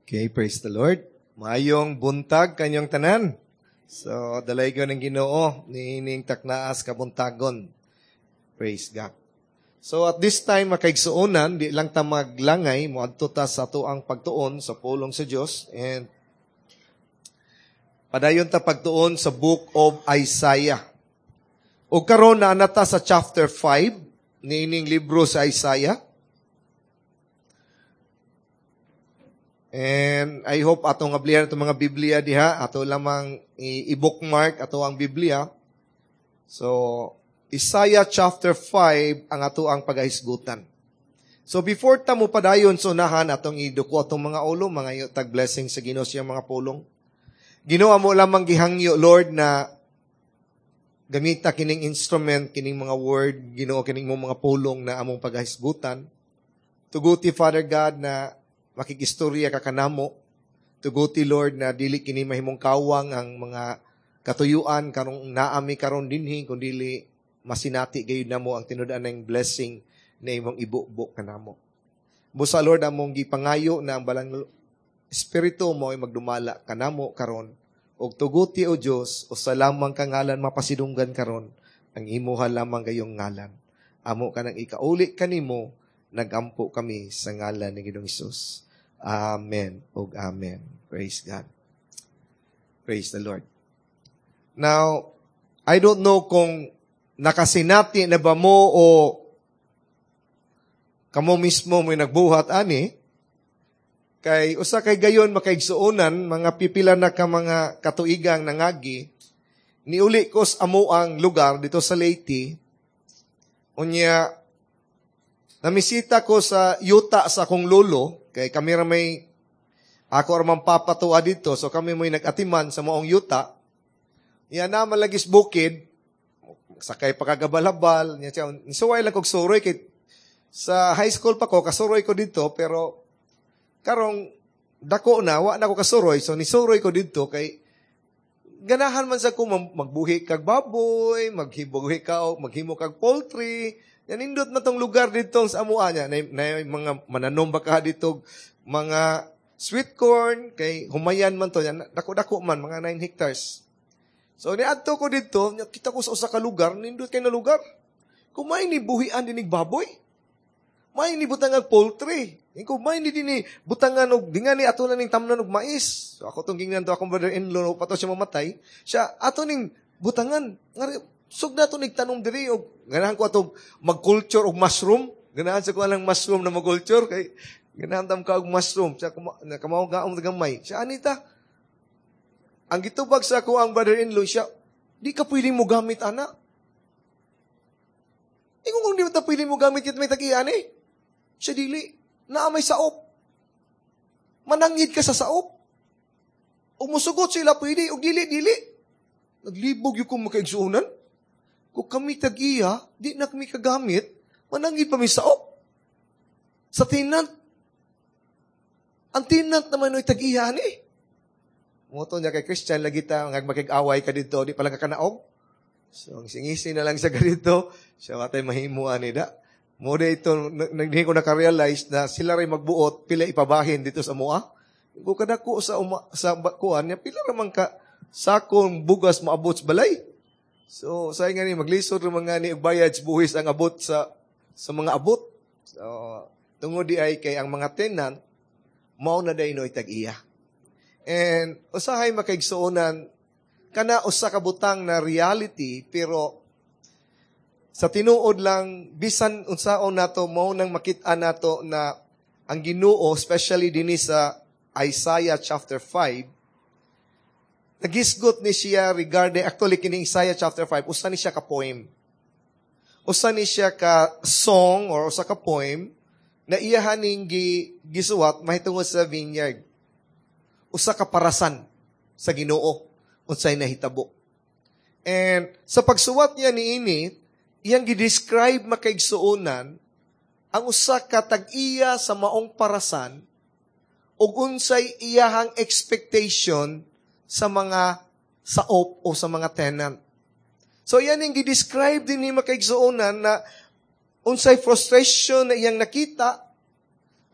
Okay, praise the Lord. Mayong buntag kanyang tanan. So, dalay ko ng Ginoo ni ining taknaas kabuntagon. Praise God. So, at this time, makaigsuonan, di lang ta maglangay, moadto ta sa tuang pagtuon sa pulong sa Dios, and padayon ta pagtuon sa book of Isaiah. O karon na anata sa chapter 5 ni ining libro sa Isaiah. And I hope atong ablihan itong mga Biblia diha, ato lamang i-bookmark ato ang Biblia. So, Isaiah chapter 5 ang ato ang pagahisgutan. So, before ta mo padayon sa unahan, atong iduko atong mga ulo, mga tag blessing sa Ginoo siyang mga pulong. Ginoo mo lamang gihangyo, Lord, na gamita kining instrument, kining mga word, Ginoo kining mga pulong na among pagahisgutan. Tuguti, Father God, na makikistorya ka kanamo. Tuguti, Lord, na dili kini mahimong kawang ang mga katuyuan karong naami karon dinhi kundi masinati gayud namo ang tinud-an ng blessing na imong ibubo kanamo. Busa, Lord, among gipangayo na ang balang espiritu mo ay magdumala kanamo karon. Og tuguti, O Dios, o sa lamang kangalan mapasidunggan karon ang imuha lamang gayong ngalan. Amo kanang ikauli kanimo, nagampo kami sa ngalan ni Ginoong Hesus. Amen. O amen. Praise God. Praise the Lord. Now, I don't know kung nakasinati na ba mo o kamo mismo mo'y nagbuhat ani. Kay usa kay gayon makaigsuonan mga pipila na ka mga katuigang nangagi. Niuli ko sa amo ang lugar dito sa Leyte. Unya, namisita ko sa yuta sa akong lolo. Kay kami ramay, ako ramang papatua dito, so kami mo'y nag-atiman sa moong yuta. Yan na malagis bukid, sakay pagkagabalabal, nisuway lang kong suroy, kay sa high school pa ko, kasuroy ko dito, pero karong dako na, wa na ko kasuroy, so nisuroy ko dito, kay ganahan man sa ko magbuhi kag baboy, maghimo kag poultry. Yan indot na tong lugar dito sa amua niya. Na mga mananom baka dito, mga sweet corn, kay humayan man to. Yan, dako-dako man, mga 9 hectares. So, niadto ko dito, kita ko sa usa ka lugar, nindot kayo na lugar. Kung may ni buhian dinig baboy, may ni butangan poultry. Kung may ni din butangan og dinga ni ato na ning tamnan og mais. So, ako tong gingnan to akong brother-in-law, pato siya mamatay. Siya, ato ning butangan. Sug na ito nagtanong diri og ganahan ko atong mag-culture og mushroom. Ganahan sa ko lang mushroom na mag-culture kay ganahan tam ka og mushroom sa kamao gaong gamay. Siya anita. Ang gitubag sa ko ang brother-in-law siya, di ka pwedeng mo gamit ana. Kung di mo ta pwedeng mo gamit kit may tag-iyan eh. Siya dili naa may saop. Manangid ka sa saop. Og musugot sila pwede og dili. Naglibog yung kung makaigsuunan. Kung kami tag-iya, di na kami kagamit, manangid pa mi saop. Sa tenant. Ang tenant naman ay tag-iya ni. Moto niya kay Christian, lagi ta, magkag-away ka dito, di pala kakanaog. So, ang singisi na lang sa ganito, siya matay mahimuan ni da. Muna ito, hindi ko nakarealize na sila rin magbuot, pila ipabahin dito sa mua. Kung kadako sa kuan niya, pila naman ka sakong bugas maabot sa balay. So, say nga ni, maglisod ng mga ni bayad buhis ang abot sa mga abot. So, tungod di ay kay ang mga tenant, mao na day no'y tag-iya. And, usahay makaigsuonan, kana usa ka butang na reality, pero sa tinuod lang, bisan unsaon nato, mao nang makita nato na ang Ginoo, especially din sa Isaiah chapter 5, nagisgot ni siya regarding, actually kining Isaiah chapter 5, usa ni siya ka poem. Usa ni siya ka song or usa ka poem na iyahan ning gisuwat mahitungod sa vineyard. Usa ka parasan sa Ginoo unsay nahitabo. And sa pagsuwat niya niini, iyang gi-describe makaigsuonan ang usa ka tag-iya sa maong parasan ug unsay iyahang expectation sa mga saop o sa mga tenant. So, yan yung gi-describe din ni makaigsuonan na unsay frustration na iyang nakita,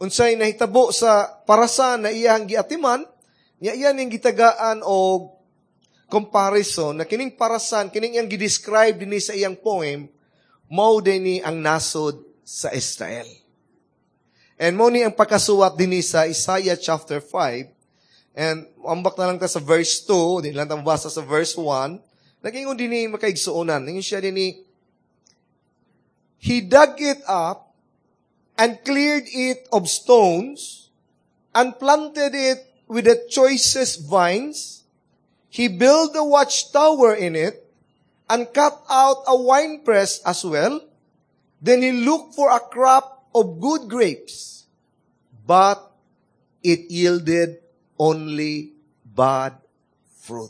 unsay nahitabo sa parasan na iyang giatiman, iyan yung gitagaan o comparison na kining parasan, kining iyang gidescribe din sa iyang poem, mao din ni ang nasod sa Israel. And mo ni ang pagkasuwat din sa Isaiah chapter 5, and ambak na lang ta sa verse 2, di lang ta mabasa sa verse 1, nagingon din ni makaigsuonan, ngayon siya din ni, He dug it up and cleared it of stones and planted it with the choicest vines. He built a watchtower in it and cut out a winepress as well. Then he looked for a crop of good grapes, but it yielded only bad fruit.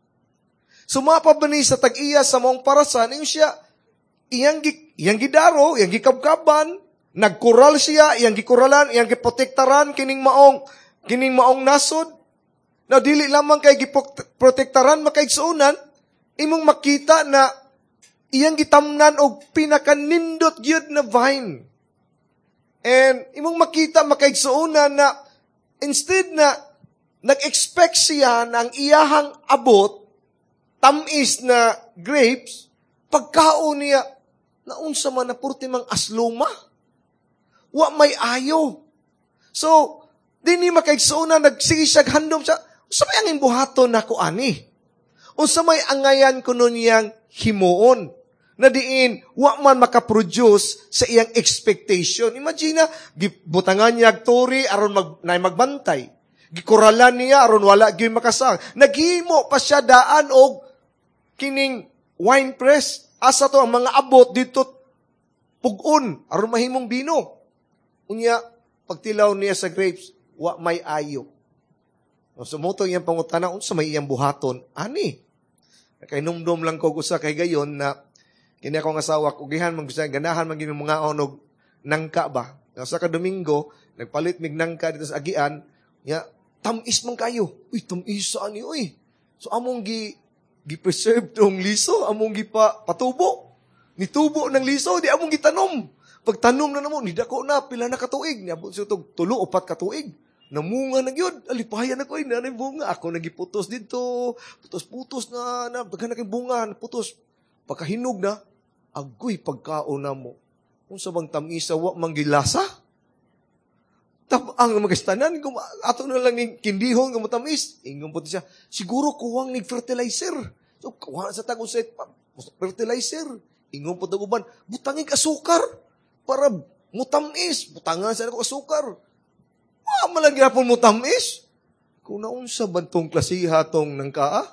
Sumapa ba ni sa tag-iya sa mong parasan, yung siya, iyang gidaro, iyang gikabkaban, nagkural siya, iyang gikuralan, iyang giprotektaran, kining maong nasod. Na dili lamang kay giprotektaran, makaigsuunan, imong makita na iyang gitamnan og pinakanindot gyud na vine. And imong makita makaigsuunan na instead na nag-expect siya na ang iyahang abot, tamis na grapes, pagkaon niya, naunsa man na purti mang asluma. Wa may ayo. So, di ni makaigsuunan, nagsige siya handom siya, unsa may angin buhaton nako ani? Unsa may angayan ko nun niyang himuon? Na diin, wa man makaproduce sa iyang expectation. Imagine na, butangan niya agturi aron magbantay. Gikuralan niya aron wala gyud makasang. Naghimo pa siya daan og kining wine press. Asa to ang mga abot dito pugon aron mahimong bino. Unya pagtilaw niya sa grapes, wa may ayo. So mo to iyang pangutana unsa may iyang buhaton? Ani. Kay numdum lang ko usa kay gayon na kini akong asawa, ugihan magbisan, ganahan maging mga onog nangka ba. Sa Domingo, nagpalit mig nangka dito sa agian, ya, tamis man kayo. Uy, tamis saan niyo, uy. So, among gi-preserve tong liso, among patubo. Nitubo ng liso, di among gitanom. Pagtanom na namo, nidako na, pila na katuig. Niabot siya itong 3-4 katuig. Namunga na yun, alipayan na ko, nanay bunga. Ako nagiputos dito, putos-putos na, daghan na kay bunga, putos. Pagkahinog na, agoy pagkaon na mo. Kung sa bang tamisa, wa manggilasa. Ang magastanan, ato na lang ni kindihon, matamis. Ingon po siya, siguro kuwang nag-fertilizer. So, kuwang sa tagong set, fertilizer. Ingon po taguban, butangin asukar para mutamis. Butangan sa ako asukar. Wa malang yapon mutamis. Kung naunsa bantong klasiha tong nangkaa,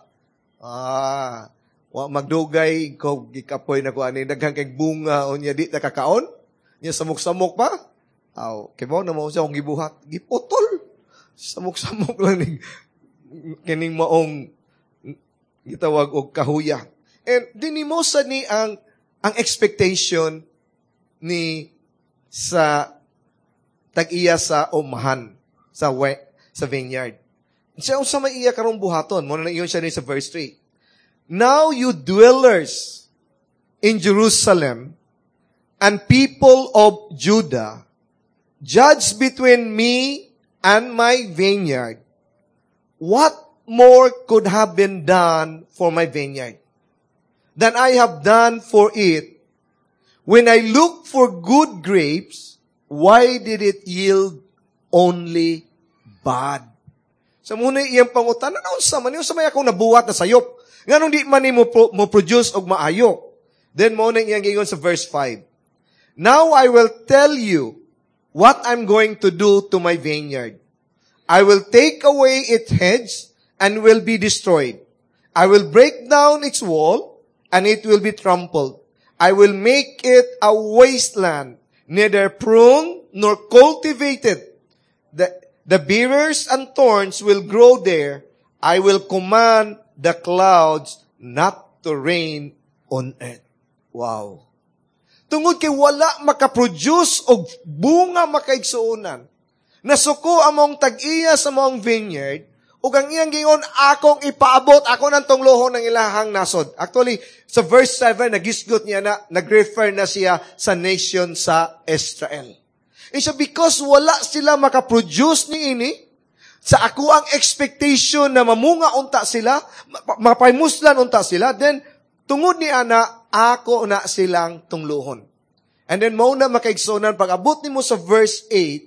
wa magdugay ko gikapoy na ko ani daghang kay bunga o niya di nakakaon niya samok-samok pa kay mo na mo siya kung gibuhat giputol samok-samok lang ni kining maong gitawag og kahuya. And dinimo sa ni ang expectation ni sa tag-iya sa umahan sa vineyard. Siya unsa may iya karong buhaton mo na iyon siya ni sa verse 3. Now you dwellers in Jerusalem and people of Judah, judge between me and my vineyard. What more could have been done for my vineyard than I have done for it? When I looked for good grapes, why did it yield only bad? Sa muna iyang pangutan, unsa man may akong nabuhat na sayop? Nganong di man ni mo produce og maayo. Then mo nang iyang gingon sa verse 5. Now I will tell you what I'm going to do to my vineyard. I will take away its hedge and will be destroyed. I will break down its wall and it will be trampled. I will make it a wasteland, neither pruned nor cultivated. The briars and thorns will grow there. I will command the clouds not to rain on earth. Wow. Tungod kay wala makaproduce og bunga makaigsuonan. Nasuko among tag-iya sa mong vineyard, ug ang iyang gingon, akong ipaabot, ako ng tunglohon ng ilahang nasod. Actually, sa verse 7, nagisgot niya na, nag-refer na siya sa nation sa Israel. Isa because wala sila makaproduce ni ini, sa ako ang expectation na mamunga unta sila, mapaymuslan unta sila, then tungod ni ana, ako na silang tungluhon. And then mauna makaigsonan, pag abot nimo sa verse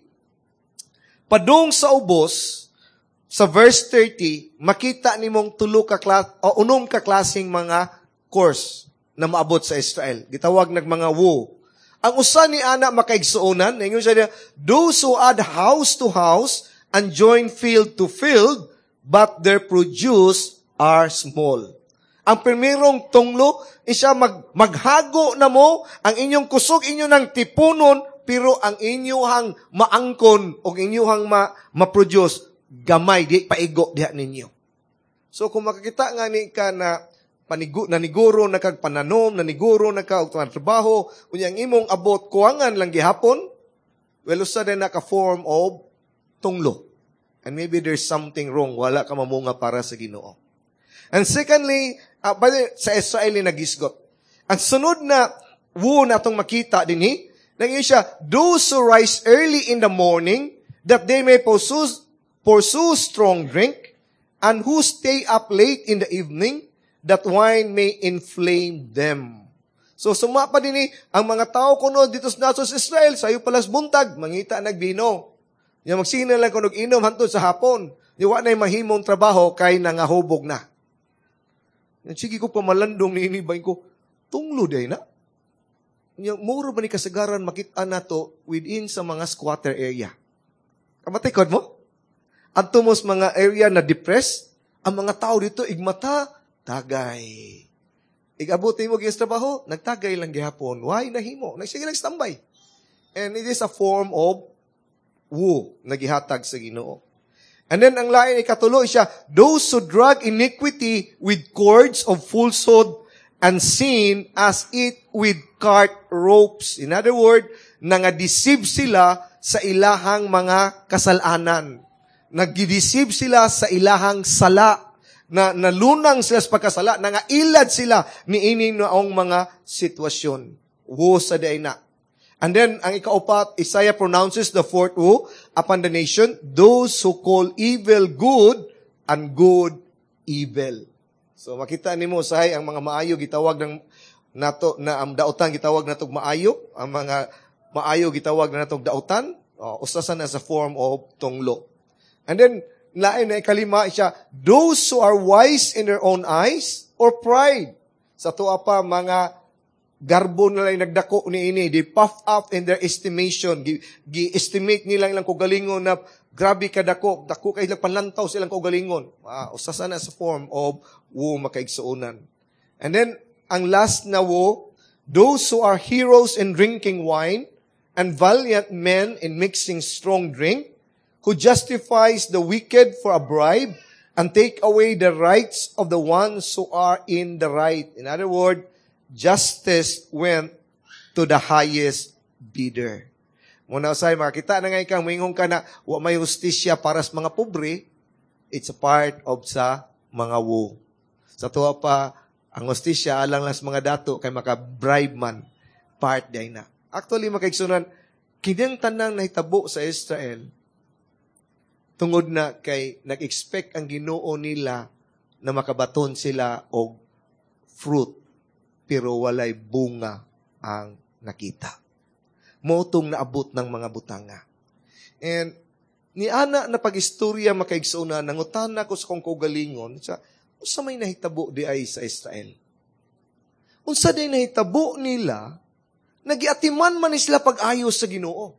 8, padung sa ubos, sa verse 30, makita nimong unong kaklasing mga course na maabot sa Israel. Gitawag mga wo. Ang usa ni ana makaigsuonan, ingon siya, those who add house to house and join field to field, but their produce are small. Ang primerong tunglo, isa maghago na mo, ang inyong kusog, inyo ng tipunon, pero ang inyong maangkon, o inyong ma-produce, gamay, di paigo diha ninyo. So kung makakita nga ni ka na naniguro na kag pananom, naniguro na ka og trabaho, unyang imong abot kuwangan lang gihapon, well, usa din naka-form of tunglo. And maybe there's something wrong, wala ka mamunga para sa Ginoo. And secondly, sa Israel nagisgot. Ang sunod na wo na itong makita dinhi, naging siya, those who rise early in the morning, that they may pursue strong drink, and who stay up late in the evening, that wine may inflame them. So sumapa din ang mga tao kuno dito sa Israel, sayo palas buntag, mangita nagbino. Yung magsina lang kunog inom hantod sa hapon. Yung wa na mahimong trabaho kay nangahubog na. Sige ko pamalandong niinibay ko, tunglo day na. Yung muro ba ni kasagaran makita na to within sa mga squatter area. Kamatikod mo? At tumos mga area na depressed, ang mga tao dito igmata, tagay. Igabuti mo giyas trabaho, nagtagay lang gihapon. Why? Nahimo. Nagsige lang standby. And it is a form of wo, nagihatag sa Ginoo. And then, ang lain ikatulo siya, those who drag iniquity with cords of falsehood and sin as it with cart ropes. In other word, nangadeceive sila sa ilahang mga kasalanan. Nagdideceive sila sa ilahang sala. Na nalunang sila sa pagkasala, nangailad sila ni ining noong mga sitwasyon. Wo sa day na. And then, ang ikaupat, Isaiah pronounces the fourth wo upon the nation, those who call evil good and good evil. So, makita nimo sahay ang mga maayo gitawag ng nato na ang dautan gitawag natog maayo, ang mga maayo gitawag na natog dautan, usasan na sa form of tunglo. And then, lain na ikalima siya, those who are wise in their own eyes or pride. Sa tuwa pa, mga garbo nila yung nagdako ni ini, they puff up in their estimation. Gi-estimate nila ilang kugalingon na grabe ka dako kay ilang panlantaw silang kugalingon. Usasan na sa form of wo makaigsuunan. And then, ang last na wo, those who are heroes in drinking wine and valiant men in mixing strong drink, who justifies the wicked for a bribe and take away the rights of the ones who are in the right. In other words, justice went to the highest bidder. Muna usay, makita na nga ikaw, mayroon ka na, wa may justisya para sa mga pobre, it's a part of sa mga wo. Sa tuwa pa, ang justisya alang lang sa mga dato, kay maka-bribe man, part day na. Actually, makaigsunan, kinang tanang nahitabo sa Israel, tungod na kay nag-expect ang Ginoo nila na makabaton sila og fruit, pero walay bunga ang nakita. Motong naabot ng mga butanga. And ni ana na pag-istorya makaigsuuna, nangutana ko sa kong kaugalingon, unsa may nahitabo di ay sa Israel? Unsa day nahitabo nila, nagiatiman man sila pag-ayos sa Ginoo.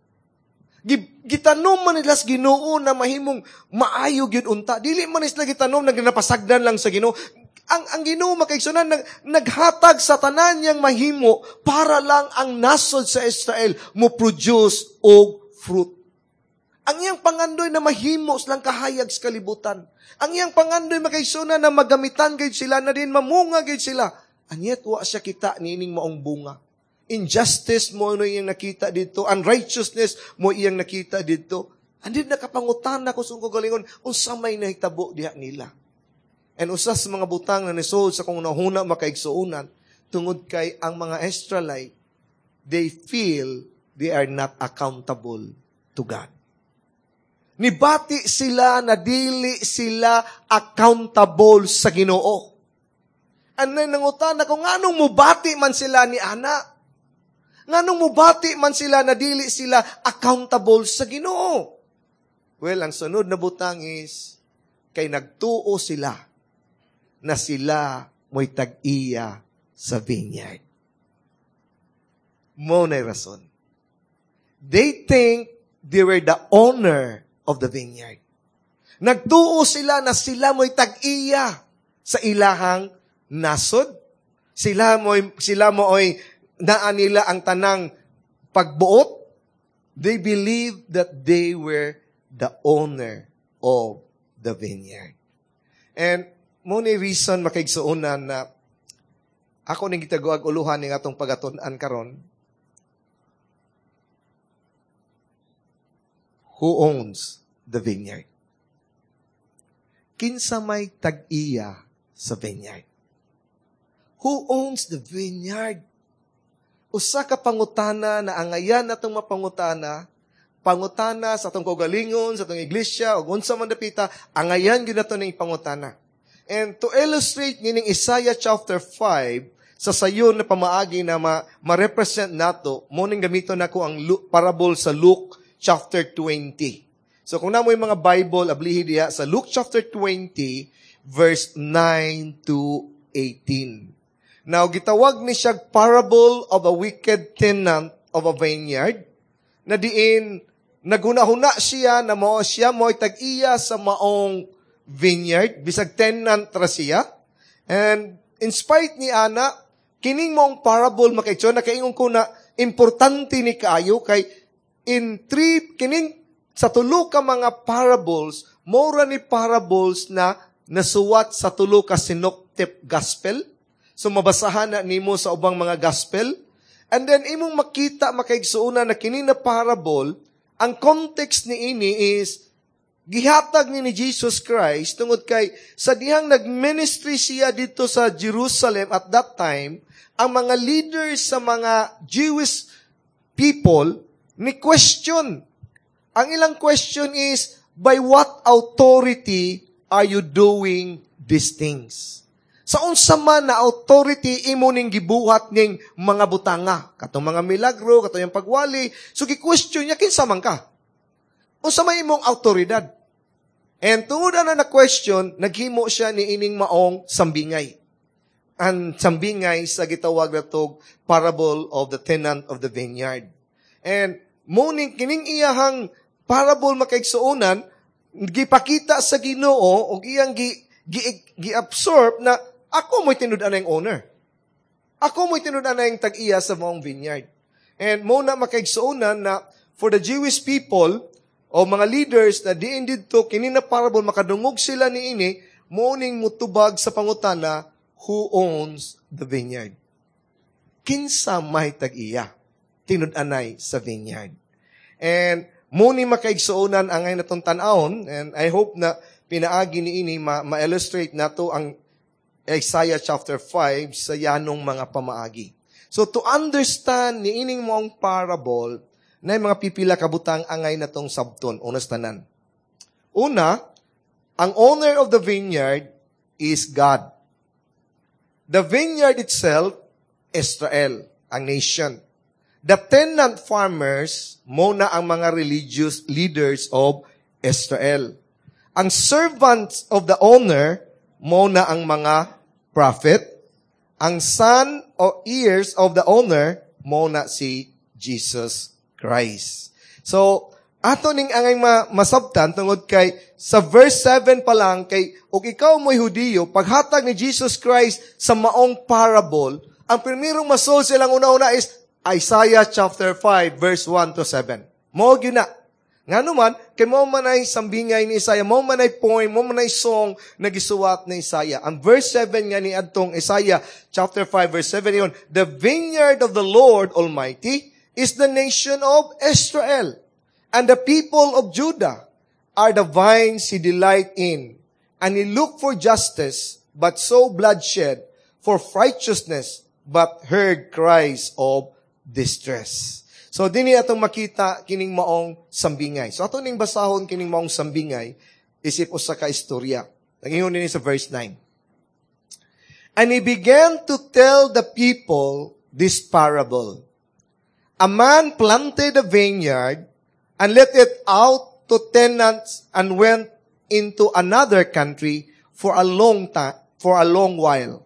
Gitanom man nila sa Ginoo na mahimong maayo gyud unta. Dili man sila gitanom na ginapasagdan lang sa Ginoo. Ang Ginoo makaigsunan naghatag sa tanan niyang mahimo para lang ang nasod sa Israel mo produce og fruit. Ang iyang pangandoy na mahimo silang kahayag sa kalibutan. Ang iyang pangandoy makaigsunan na magamitan gyud sila na din mamunga gyud sila. Anyet wa siya kita nining maong bunga. Injustice mo no iyang nakita dito. Unrighteousness mo iyang nakita dito. Andin nakapangutan ako sa kagalingon unsa may nahitabo diha nila. And usas sa mga butang na nisod sa kung nahuna makaigsuunan, tungod kay ang mga Israelite, they feel they are not accountable to God. Nibati sila na dili sila accountable sa Ginoo. Anay nangutan ako, nganong mubati man sila ni Ana? Nganong mubati man sila na dili sila accountable sa Ginoo? Well, ang sunod na butang is, kay nagtuo sila na sila mo'y tag-iya sa vineyard. Mo na'y rason. They think they were the owner of the vineyard. Nagtuo sila na sila mo'y tag-iya sa ilahang nasod. Sila mo'y naan nila ang tanang pagbuot. They believed that they were the owner of the vineyard. And mo ni reason makaigsuunan na ako ning gitaguag uluhan ning atong pagatun-an karon. Who owns the vineyard? Kinsa may tag-iya sa vineyard? Who owns the vineyard? Usa ka pangutana na angayan natong mapangutana, pangutana sa atong kaugalingon, sa atong iglesia, o unsa man dapita, angayan gyud nato ning pangutana. And to illustrate nining Isaiah chapter 5, sa sayon na pamaagi na ma-represent nato, mo ning gamiton nako ang parable sa Luke chapter 20. So kung namoy mga Bible, ablihi diha sa Luke chapter 20, verse 9 to 18. Now, gitawag ni siya parable of a wicked tenant of a vineyard, na diin, naguna-huna siya na siya mo'y tag-iya sa maong vineyard, bisag tenant ra siya. And in spite ni Ana, kining mong parable makaitso, na kaingon ko na importante ni kaayo, kay kining sa tulo ka mga parables, mora ni parables na nasuwat sa tulo ka synoptic gospel. So mabasahan na nimo sa ubang mga gospel. And then imong makita makaigsuuna na kini na parable, ang context ni ini is gihatag ni Jesus Christ tungod kay sa dihang nagministry siya dito sa Jerusalem at that time, ang mga leaders sa mga Jewish people ni question. Ang ilang question is, by what authority are you doing these things? Sa unsa man na authority imo ning gibuhat ning mga butanga, katong mga milagro, katong yung pagwali. So gi-question niya kinsa man ka? Unsa may imong autoridad? And tungod na question, naghimo siya ni ining maong sambingay. Ang sambingay sa gitawag natog parable of the tenant of the vineyard. And muning kining iyahang parable makaigsuonan, gipakita sa Ginoo og iyang gi-absorb na ako mo'y tinud-an na yung owner. Ako mo'y tinud-an na yung tag-iya sa maong vineyard. And mo na makaigsuonan na for the Jewish people o mga leaders na diin dito, kini na parable, makadungog sila ni ini, mo ning mutubag sa pangutana, who owns the vineyard? Kinsa may tag-iya? Tinud-anay sa vineyard. And mo ni makaigsuonan ang ngay natong tan-awon, and I hope na pinaagi ni ini ma-illustrate nato ang Isaiah chapter 5 sa yanong mga pamaagi. So to understand ni ining mong parable, na yung mga pipila kabutang angay na tong sabton, unas tanan. Una, ang owner of the vineyard is God. The vineyard itself, Israel, ang nation. The tenant farmers, muna ang mga religious leaders of Israel. Ang servants of the owner, muna ang mga prophet. Ang son or heirs of the owner, muna si Jesus Christ. So, ato ning angay masabtan tungod kay sa verse 7 pa lang kay ug ikaw mo'y Hudiyo, paghatag ni Jesus Christ sa maong parable, ang primerong masol silang una-una is Isaiah chapter 5 verse 1 to 7. Mo gyud na. Nga naman, kay mo man ay sambingay ni Isaiah, mo man ay poem, mo man ay song na gisuwat ni Isaiah. Ang verse 7 nga ni adtong Isaiah chapter 5 verse 7 yon, the vineyard of the Lord Almighty is the nation of Israel, and the people of Judah are the vines he delight in, and he looked for justice, but saw bloodshed, for righteousness, but heard cries of distress. So, dini atong makita kining maong sambingay. So, ato ning basahon kining maong sambingay, isip usa ka istorya. Nangingon din sa verse 9. And he began to tell the people this parable. A man planted a vineyard and let it out to tenants and went into another country for a long while.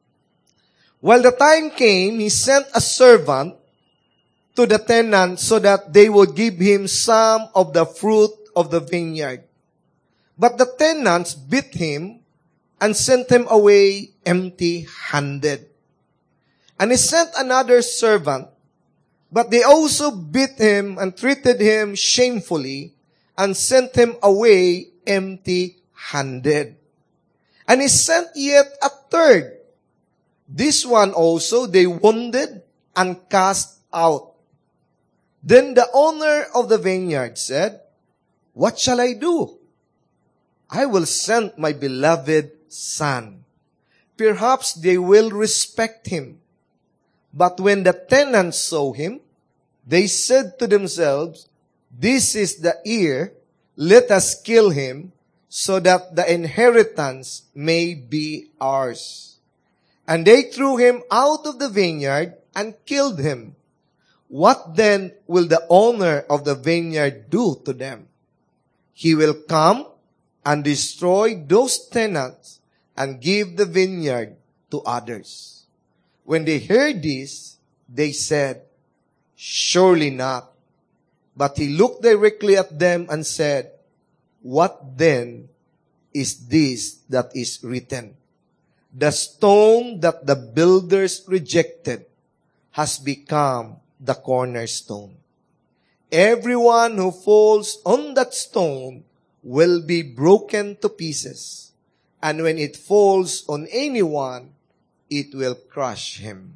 While the time came, he sent a servant to the tenants so that they would give him some of the fruit of the vineyard. But the tenants beat him and sent him away empty-handed. And he sent another servant, but they also beat him and treated him shamefully and sent him away empty-handed. And he sent yet a third. This one also they wounded and cast out. Then the owner of the vineyard said, "What shall I do? I will send my beloved son. Perhaps they will respect him." But when the tenants saw him, they said to themselves, "This is the heir. Let us kill him so that the inheritance may be ours." And they threw him out of the vineyard and killed him. What then will the owner of the vineyard do to them? He will come and destroy those tenants and give the vineyard to others. When they heard this, they said, "Surely not." But he looked directly at them and said, "What then is this that is written? The stone that the builders rejected has become the cornerstone. Everyone who falls on that stone will be broken to pieces, and when it falls on anyone, it will crush him."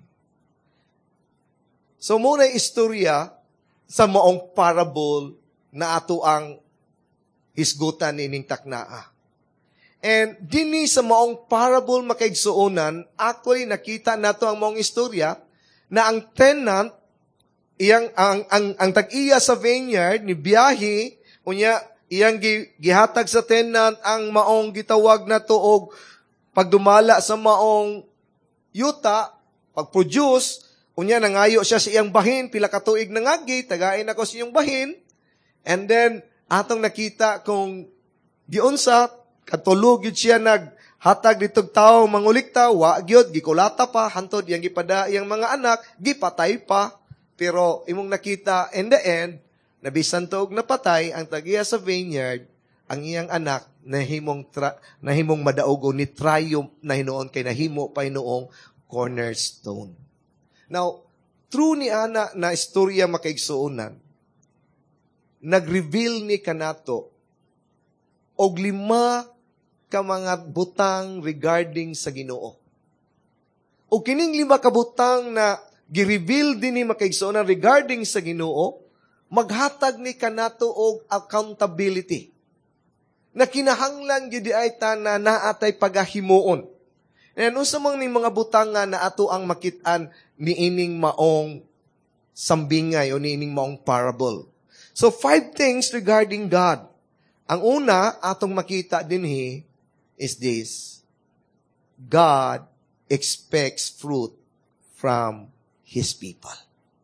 So muna istorya sa maong parable na ato ang hisgutan ining taknaa. And dini sa maong parable makaigsuonan, actually nakita nato ang maong istorya na ang tenant ang tag-iya sa vineyard ni biyahe unya iyang gihatag sa tenant ang maong gitawag na tuog pagdumala sa maong yuta, pag-produce, unya nangayo siya sa iyang bahin, pila ka tuig nangagi, tagain ako sa iyong bahin, and then atong nakita kung giunsa katulog yun siya naghatag ditog tao mangulikta, wa gyud gikulata pa hantod iyang gipada iyang mga anak, gipatay pa. Pero imong nakita, in the end, nabisan to og napatay ang tagiya sa vineyard, ang iyang anak nahimong madaog ni triumph na hinuon kay nahimo pa noong cornerstone. Now, true ni ana na istorya makaigsuonan, nag-reveal ni kanato og 5 ka mga butang regarding sa Ginoo. O kining 5 ka butang na gi-reveal din ni makaigsuonan regarding sa Ginoo, maghatag ni kanato og accountability. Na kinahanglan gyud ay na naatay pagahimuon. And unsa man ning mga butang nga na ato ang makit-an niining maong sambingay o niining maong parable. So 5 things regarding God. Ang una atong makita dinhi is this: God expects fruit from His people.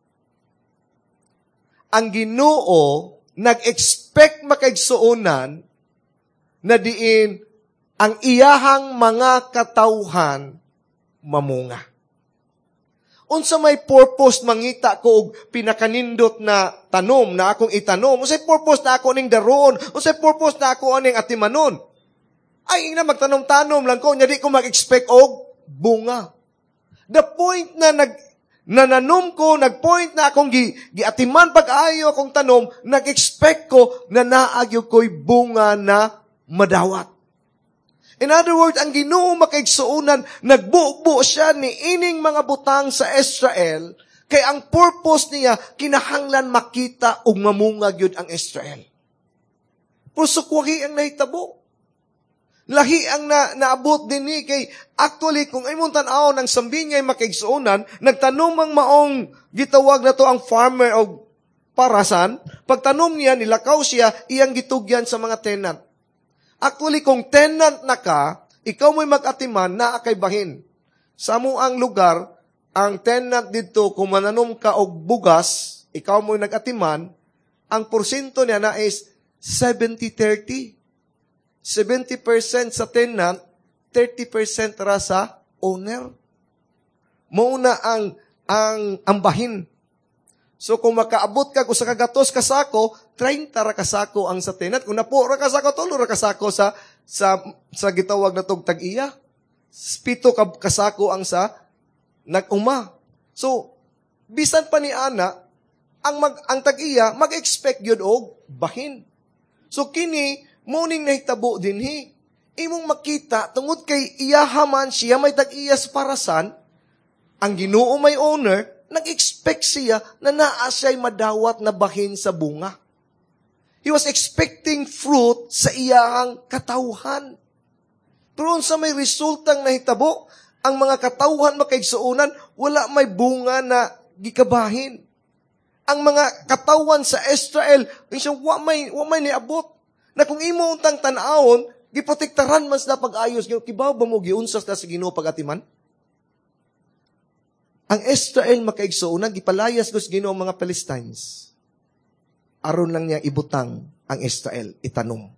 Ang Ginoo nag-expect makaigsuonan na diin ang iyahang mga katawhan mamunga. Unsa may purpose mangita ko og pinakanindot na tanom na akong itanom? Unsay purpose na ako ning daron? Unsay purpose na ako aning atimanon? Ay ina magtanom-tanom lang ko nya di ko mag-expect og bunga. The point na nananom ko, nagpoint na akong giatiman pag-ayo akong tanom, nag-expect ko na naagyo ko'y bunga na madawat. In other words, ang Ginoo makaigsuonan, nagbuo siya ni ining mga butang sa Israel, kay ang purpose niya, kinahanglan makita ug mamunga gyud ang Israel. Pusukwahi ang nahitabo. Lahi ang naabot din ni kay actually kung imong tan-aw ng sambingay makaigsuonan, nagtanom ang maong gitawag na to ang farmer o parasan, pagtanom niya, nilakaw siya, iyang gitugyan sa mga tenant. Actually, kung tenant na ka, ikaw mo'y mag-atiman na kay bahin. Sa amuang lugar, ang tenant dito, kung mananom ka og bugas, ikaw mo'y nag-atiman, ang porsyento niya na is 70-30. 70% sa tenant, 30% ra sa owner. Mauna ang bahin. So kung makaabot ka, kung sa kagatos kasako, 30 ra kasako ang sa tenant. Kung napo ra kasako, 3 ra kasako sa gitawag na tog tag-iya. 7 kasako ang sa nag-uma. So, bisan pa ni ana, ang tag-iya, mag-expect yun og bahin. So kini, morning nahitabo dinhi. Imong makita, tungod kay iyahaman siya, may tag-iya sa parasan, ang Ginoo may owner, nag-expect siya na naa siya'y madawat na bahin sa bunga. He was expecting fruit sa iyahang katawhan. Pero sa may resultang nahitabo, ang mga katawhan makaigsuunan, wala may bunga na gikabahin. Ang mga katawan sa Israel, wa may niabot. Na kung imo untang tanawon, giprotektaran mas na pag-ayos. Kibaw ba mo giunsas na sa Ginoo pag-atiman? Ang Israel makaigsuunan, gipalayas ko sa Ginoo mga Palestines. Aron lang niya ibutang ang Israel, itanom.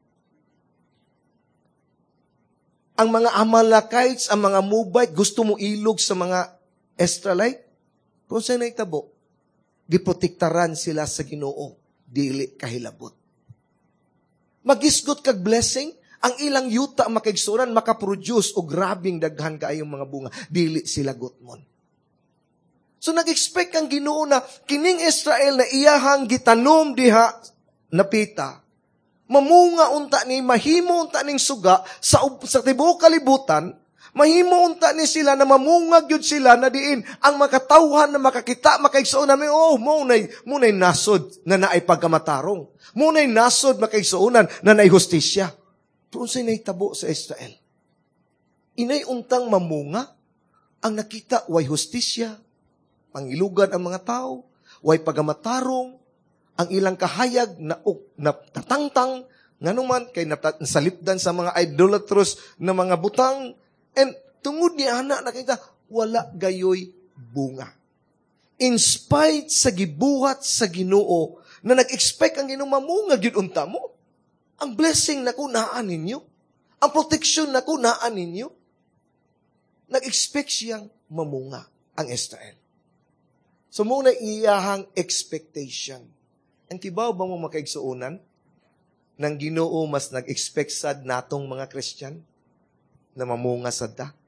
Ang mga Amalekites, ang mga Moabite, gusto mo ilog sa mga Israelite? Kung saan na itabo, giprotektaran sila sa Ginoo, dili kahilabot. Magisgot kag blessing, ang ilang yuta makaigsuran, makaproduce o grabing daghan kaayong mga bunga, dili sila gutmon. So nag-expect ang Ginoo na kining Israel na iyahang gitanom diha napita, mamunga unta ni, mahimo unta ning suga sa tibuok kalibutan, mahimo unta ni sila na mamungag yun sila na diin ang makatawhan na makakita, makaigsuon namin, munay nasod na naay pagkamatarong. Munay nasod makaigsuonan na naay hustisya. Pero unsay nahitabo sa Israel? Inay untang mamunga, ang nakita way hustisya, pangilugan ang mga tao, way pagamatarong, ang ilang kahayag na natangtang, nga naman kay nasalipdan sa mga idolatrous na mga butang, and tungod niya nakita, wala gayoy bunga. In spite sa gibuhat sa Ginoo, na nag-expect ang Ginoo mamungag yun unta mo, ang blessing na kunaan ninyo, ang protection na kunaan ninyo, nag-expect siyang mamunga ang Israel. So muna iyahang expectation. Ang kibaw ba mo makaigsuunan? Nang Ginoo mas nag-expect sad natong mga Christian na mamunga sad ta.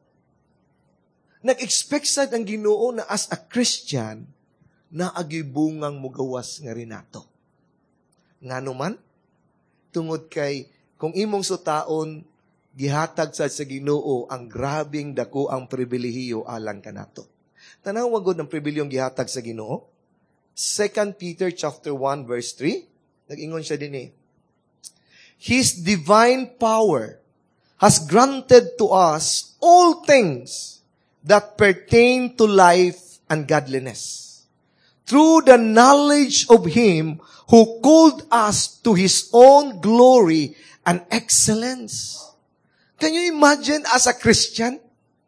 Nag-expect sad ang Ginoo na as a Christian na agibungang mugawas nga rin nato. Ngano man, tungod kay kung imong sutaon, gihatag sad sa Ginoo ang grabing dako ang pribilehiyo alang kanato. Tanaw wagod ng pribilehiyong gihatag sa Ginoo. 2 Peter chapter 1 verse 3, nag-ingon siya din His divine power has granted to us all things that pertain to life and godliness, through the knowledge of Him who called us to His own glory and excellence. Can you imagine as a Christian?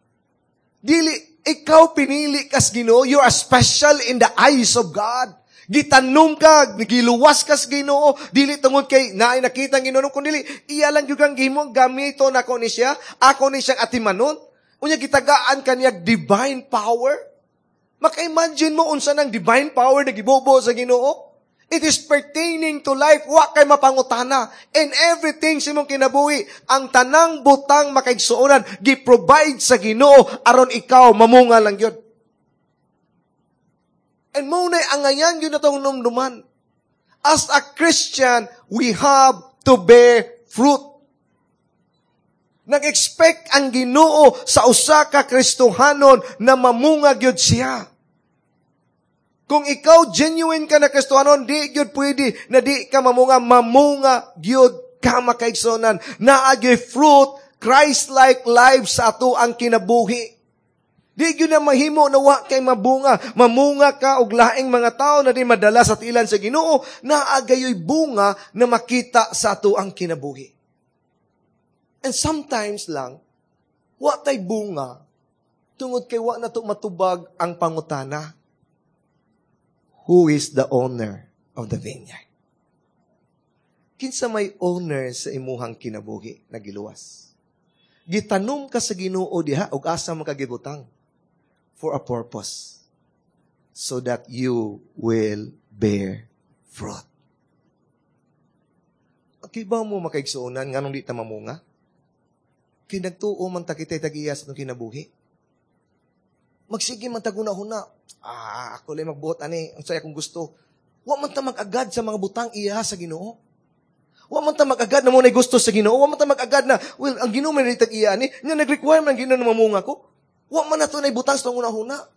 Ikaw pinili kas Ginoo, you are special in the eyes of God. Gitanom ka, giluwas kas Ginoo, dili tungod kay naay nakita ang Ginoo, kundi iya lang gyud ang gihimo gamito nako ni siya, ako ni siyang atimanon. Unya gitagaan kaniyag divine power. Maka-imagine mo unsa nang divine power na gibobo sa Ginoo? It is pertaining to life, wa kay mapangutana. And everything sa imong kinabuhi, ang tanang butang makaigsuonan, gi-provide sa Ginoo aron ikaw mamunga lang gyud. And munay angayan yun na itong numduman. As a Christian, we have to bear fruit. Nag-expect ang Ginoo sa usa ka Kristohanon na mamunga gyud siya. Kung ikaw genuine ka na Kristohanon, di gyud pwede na di ka mamunga gyud ka makaigsonan. Naagay fruit, Christ-like life sa ato ang kinabuhi. Di yun na mahimo na wa kay mabunga. Mamunga ka og laing mga tao na di madala sa tilan sa Ginoo, naagayoy bunga na makita sa ato ang kinabuhi. And sometimes lang, wa tay bunga, tungod kay wa na to matubag ang pangutana. Who is the owner of the vineyard? Kinsa may owner sa imuhang kinabuhi na giluwas? Gitanom ka sa Ginoo diha ug asa makagibutang for a purpose so that you will bear fruit. Kibaw mo makaigsuonan nganong di ta mamunga? Kay nagtuo man ta kitay tag-iya sa itong kinabuhi. Magsige man ta guna-huna. Ako lang magbuot ani, ang saya kong gusto. Wa man ta mag-agad sa mga butang iya sa Ginoo. Wa man ta mag-agad na mo na gusto sa Ginoo. Wa man ta mag-agad na, ang Ginoo man nitag iya ni, nga nag-require man Ginoo na mamunga ko. Wa man na to na butang sa una-huna.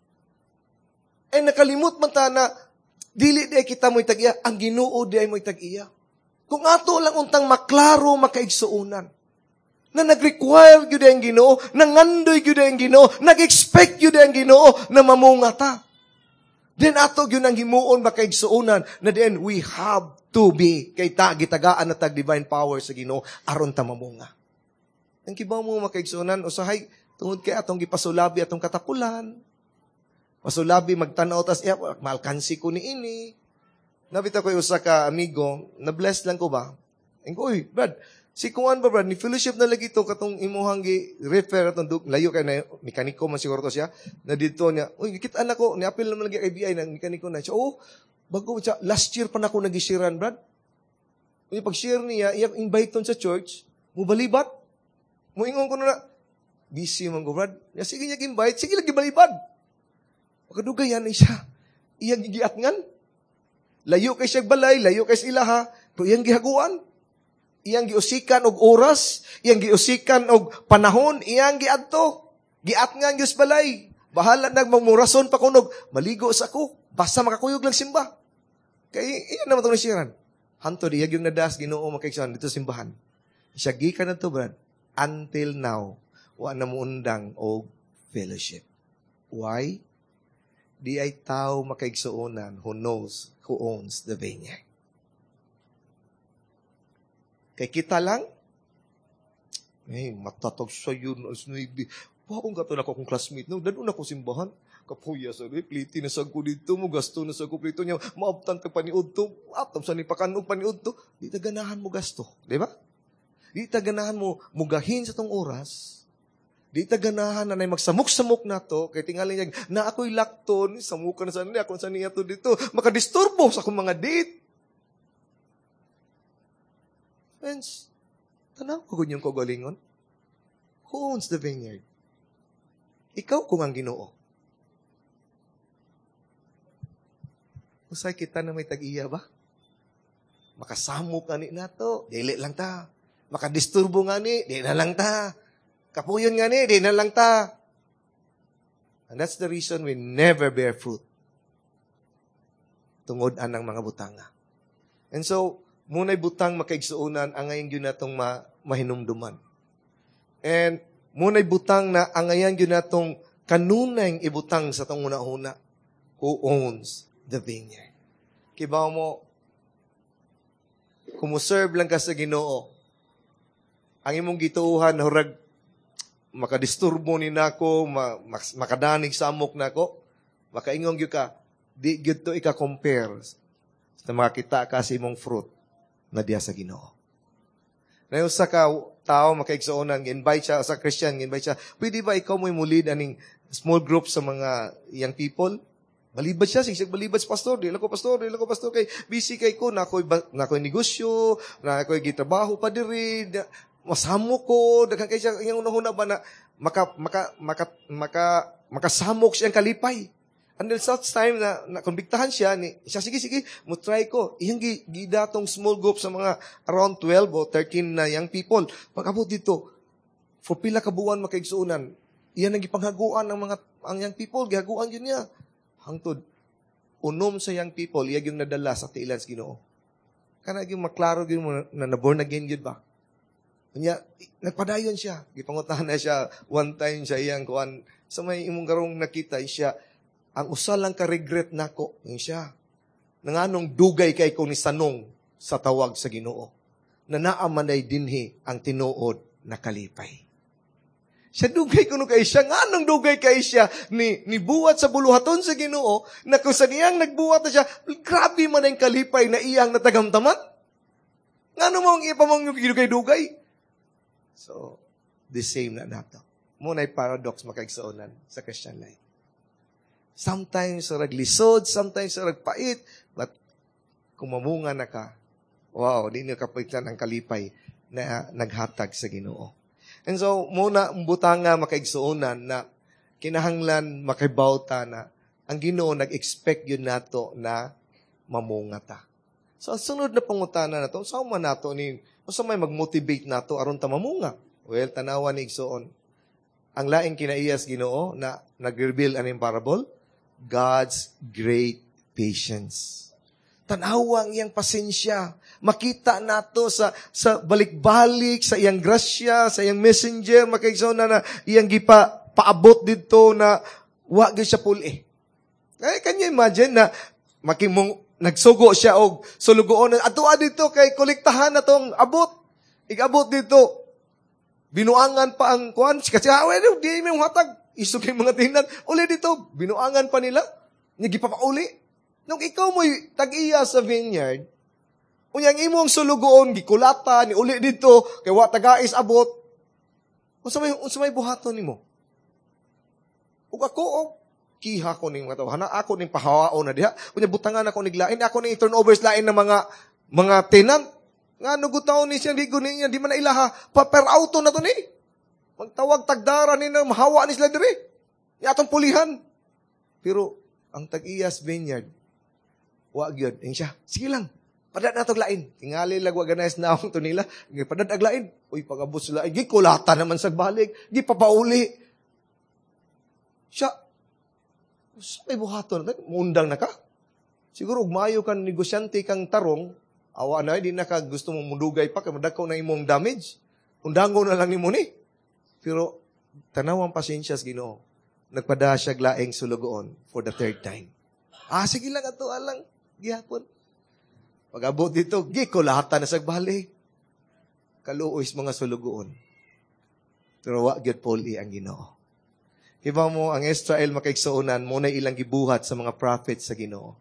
Eh nakalimot man ta na dili di kita mo itag iya, ang Ginoo di ay mo itag iya. Kung ato lang untang maklaro makaigsuonan, na nag-require yun ang Ginoo, nangandoy yun ang Ginoo, nag-expect yun ang Ginoo na mamunga ta. Then ato yun ang himuon makaigsuonan na then we have to be kay gitagaan na tag divine power sa Ginoo aron ta mamunga. Ang kibaw mo makaigsuonan usahay tungod kay atong gipasulabi atong katapulan. Pasulabi magtanaw tas malkansi ko ni ini. Nabita ko usa ka amigo, na bless lang ko ba? Engko uy, Brad, si kuan ba Brad, ni fellowship na lagi to katong imuhang gi-refer atong layo kay na mekaniko man siguro to siya. Na dito niya, uy, kita anak ko, ni apil naman lagi kay BI nang mekaniko na siya. Oh, bago siya, last year pa na ako nag-sharean, Brad. Uy, pag-share niya, i-invite ton sa church, mo balibat. Mo ingon ko na, busy man ko, Brad. Sige niya invite, sige lagi balibad. Pagkadugayan na siya. Iyang gigiatngan. Layo kay siya balay, layo kay sila ha. Pero iyang gihaguan. Iyang giusikan og oras, iyang giusikan og panahon, iyang giadto. Giatngan gyud balay. Bahala nagmamurason pa kunog, maligo sa ako. Basta makakuyog lang simba. Kay iyan naman itong nasiran. Hanto di, yung nadas, Ginoo makaigsuhan dito simbahan. Siya gikan na to, Brad. Until now, wa na mo undang og fellowship. Why? Di ay tao makaigsuonan who knows who owns the vineyard. Kay kita lang, matatag sa yun. Bakong gato na ako akong classmate. No, dadun ako simbahan. Kapuya sa pliti na sag ko dito mo. Gasto na sag ko plito niya. Maabtan ka paniud to. Atam sa ni pakanog paniud to. Di taganahan mo gasto. Di ba? Di taganahan mo mugahin sa tong oras. Di taganahan na magsamok-samok na to, kay tingali niya, na ako'y lakton, samukan na sa niya, kung saan niya to dito, makadisturbo sa akong mga date. Friends, tanaw ko gunyong kagalingon. Who owns the vineyard? Ikaw kung ang Ginoo. Usay kita na may tag-iya ba? Makasamok ani na to, dili lang ta. Makadisturbo nga ni, di na lang ta. Kapuyon nga ni, di na lang ta. And that's the reason we never bear fruit. Tungod anang mga butanga. And so, muna'y butang makaigsuunan, ang ngayon yun natong mahinumduman. And muna'y butang na ang ngayon yun natong kanunay ibutang sa tong una-una. Who owns the vineyard? Kibaw mo, kumuserve lang ka sa Ginoo, ang imong gituuhan, hurag, makadisturbo ni nako, makadanig sa amok nako, makaingong gyud ka, di gyud to ika-compare sa makita ka sa imong fruit na diya sa Ginoo. Na usa ka tao makaigsuonan, invite siya sa Christian, invite siya, pwede ba ikaw mo mulid aning small group sa mga young people? Balibad siya, sigsig balibad sa pastor, di lang ko pastor, kay busy kay ko, na ako'y negosyo, na ako'y gitrabaho pa diri, masamok ko, daghan kay siya, yung unang-una ba na makasamok siyang kalipay. Until such time na konbiktahan siya, sige, mo try ko. Iyang gidatong small group sa mga around 12 o 13 na young people. Pag-abot dito, for pila ka buwan makaigsuunan, iyan ang gipanghaguan ng ang young people, gihaguan yun niya. Hangtod, unom sa young people, iyag yung nadala sa tiilan sa Ginoo. Kana yung maklaro yun mo na born again yun ba? Kanya, nagpadayon siya. Gipanguntahan na siya one time sa iyang kuan Sa may imong garong nakita, siya, ang usa lang ka-regret nako, yung siya. Nanganong dugay kay ko ni sanong sa tawag sa Ginoo. Na naamanay dinhi ang tinuod na kalipay. Siya dugay kuno kay siya. Nganong dugay kay siya ni buhat sa buluhaton sa Ginoo na kung sa niyang nagbuhat na siya, grabe man ang kalipay na iyang natagamtaman. Nganong mo ang ipamang yung dugay? So, the same na nato. Muna'y paradox makaigsuonan sa Christian life. Sometimes sarag lisod, sometimes sarag pait, but kung mamunga na ka, wow, di niyo kapitan ang kalipay na naghatag sa Ginoo. And so, muna butanga makaigsuonan na kinahanglan makibawta na ang Ginoo nag-expect yun nato na mamunga ta. So, ang sunod na pangutana na to, saan man nato ni, o sa may mag-motivate nato aron ta mamunga? Well, tanawa ni igsuon. Ang laing kinaiyas Ginoo na nag-reveal aning parable, God's great patience. Tanawa ang iyang pasensya. Makita nato sa balik-balik, sa iyang grasya, sa iyang messenger, makaigsaw na iyang paabot dito na wag siya puli. Kaya kanya imagine na nagsugo siya og sulugoon. Atua dito kay kolektahan na tong abot. Igabot dito. Binuangan pa ang kuan. Kasi di may hatag. Isok yung mga tinan. Uli dito. Binuangan pa nila. Nagipapauli. Nung ikaw mo'y tag-iya sa vineyard, unyang imong sulugoon, gikulata, ni uli dito, kay wa tagais abot, unsa may buhaton nimo? Ug ako, kiha ko ning mga tao, hana ako ning pahawaon na diha, unya butangan ako niglain, ako ning turnovers lain ng mga tenant, nga nugutaon ni siya, di niya, di man na ilaha, per auto na to ni. Magtawag tagdara ni na mahawa ni sila diri. Atong pulihan. Pero, ang tag-iyas vineyard, wag yun. Yung siya, sige lang, padad na itong lain. Tingali lang, wag ganayas na akong to nila. Padad ang lain. Uy, pag-abot sila, gikulata naman sa balik. Gipapauli. Siya, may buhaton. Mundang na ka. Siguro, umayo kang negosyante kang tarong, awa na, di na ka gusto mong mundugay pa, kaya madagkaw na imong damage. Undango na lang ni mo ni. Pero, tanawang pasensya sa Ginoo. Nagpada siya glaeng sulugoon for the third time. Sige lang ato alang. Gihapon. Pag-abot dito, gikulata na sa balik. Kaluoy mga sulugoon. Pero wa gyud puli ang Ginoo. Iba mo, ang Israel makaigsuonan, muna ilang gibuhat sa mga prophets sa Ginoo.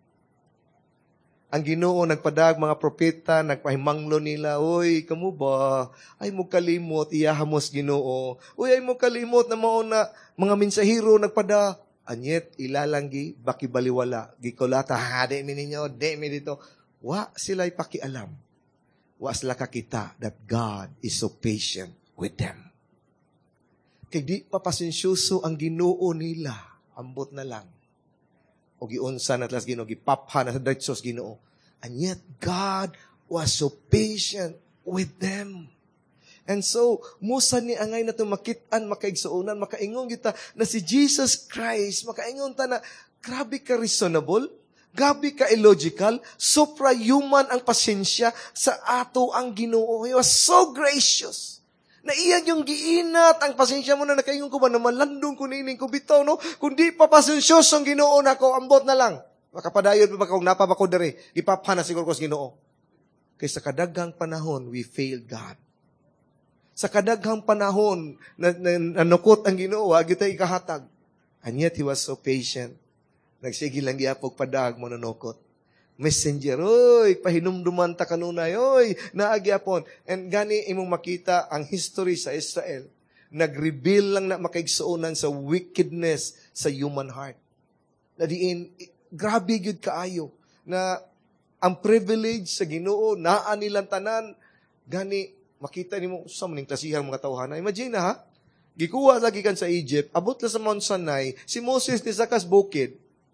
Ang Ginoo nagpadag mga propeta, nagpahimanglo nila, uy, kamo ba? Ay mo kalimot, iyahamos Ginoo. Uy, ay mo kalimot na mao na mga mensahero nagpada. Anyet, ilalanggi, bakibaliwala, gikulata, di mi ninyo, di mi dito. Wa sila'y pakialam. Wa sila kakita that God is so patient with them. Kaya di papasensyuso ang Ginoo nila, ambot na lang. O giunsa na tlas Ginoo, gipapha na sa datsos Ginoo. And yet, God was so patient with them. And so, musa ni angay na ito makitaan, makaigsuunan, makaingon kita na si Jesus Christ, makaingon ta na grabe ka reasonable, grabe ka illogical, supra-human ang pasensya sa ato ang Ginoo. He was so gracious. Na iyang yung giinat ang pasensya mo na nakaingon ko ba na malandong ko nining ko bitaw, no? Kundi pa pasensyos ang Ginoo na ko, ambot na lang. Makapadayon pa ba kung napabako dere, ipapha na siguro ko sa Ginoo. Kaya sa kadaghang panahon, we failed God. Sa kadaghang panahon, nanukot ang Ginoo, wag ito ikahatag. And yet, He was so patient. Nagsige lang giapog padag mo nanukot. Messenger, oy, pahinumduman ta kanunay, oy, naagyapon. And gani imong makita ang history sa Israel. Nag-reveal lang na makaigsuonan sa wickedness sa human heart. Na diin, grabe gyud kaayo na ang privilege sa Ginoo naa nilang tanan gani makita nimo sa maning klasihang mga tawhana. Imagine ha, gikuha lagi kan sa Egypt, abot na sa Mount Sinai, si Moses ni sakas bukid.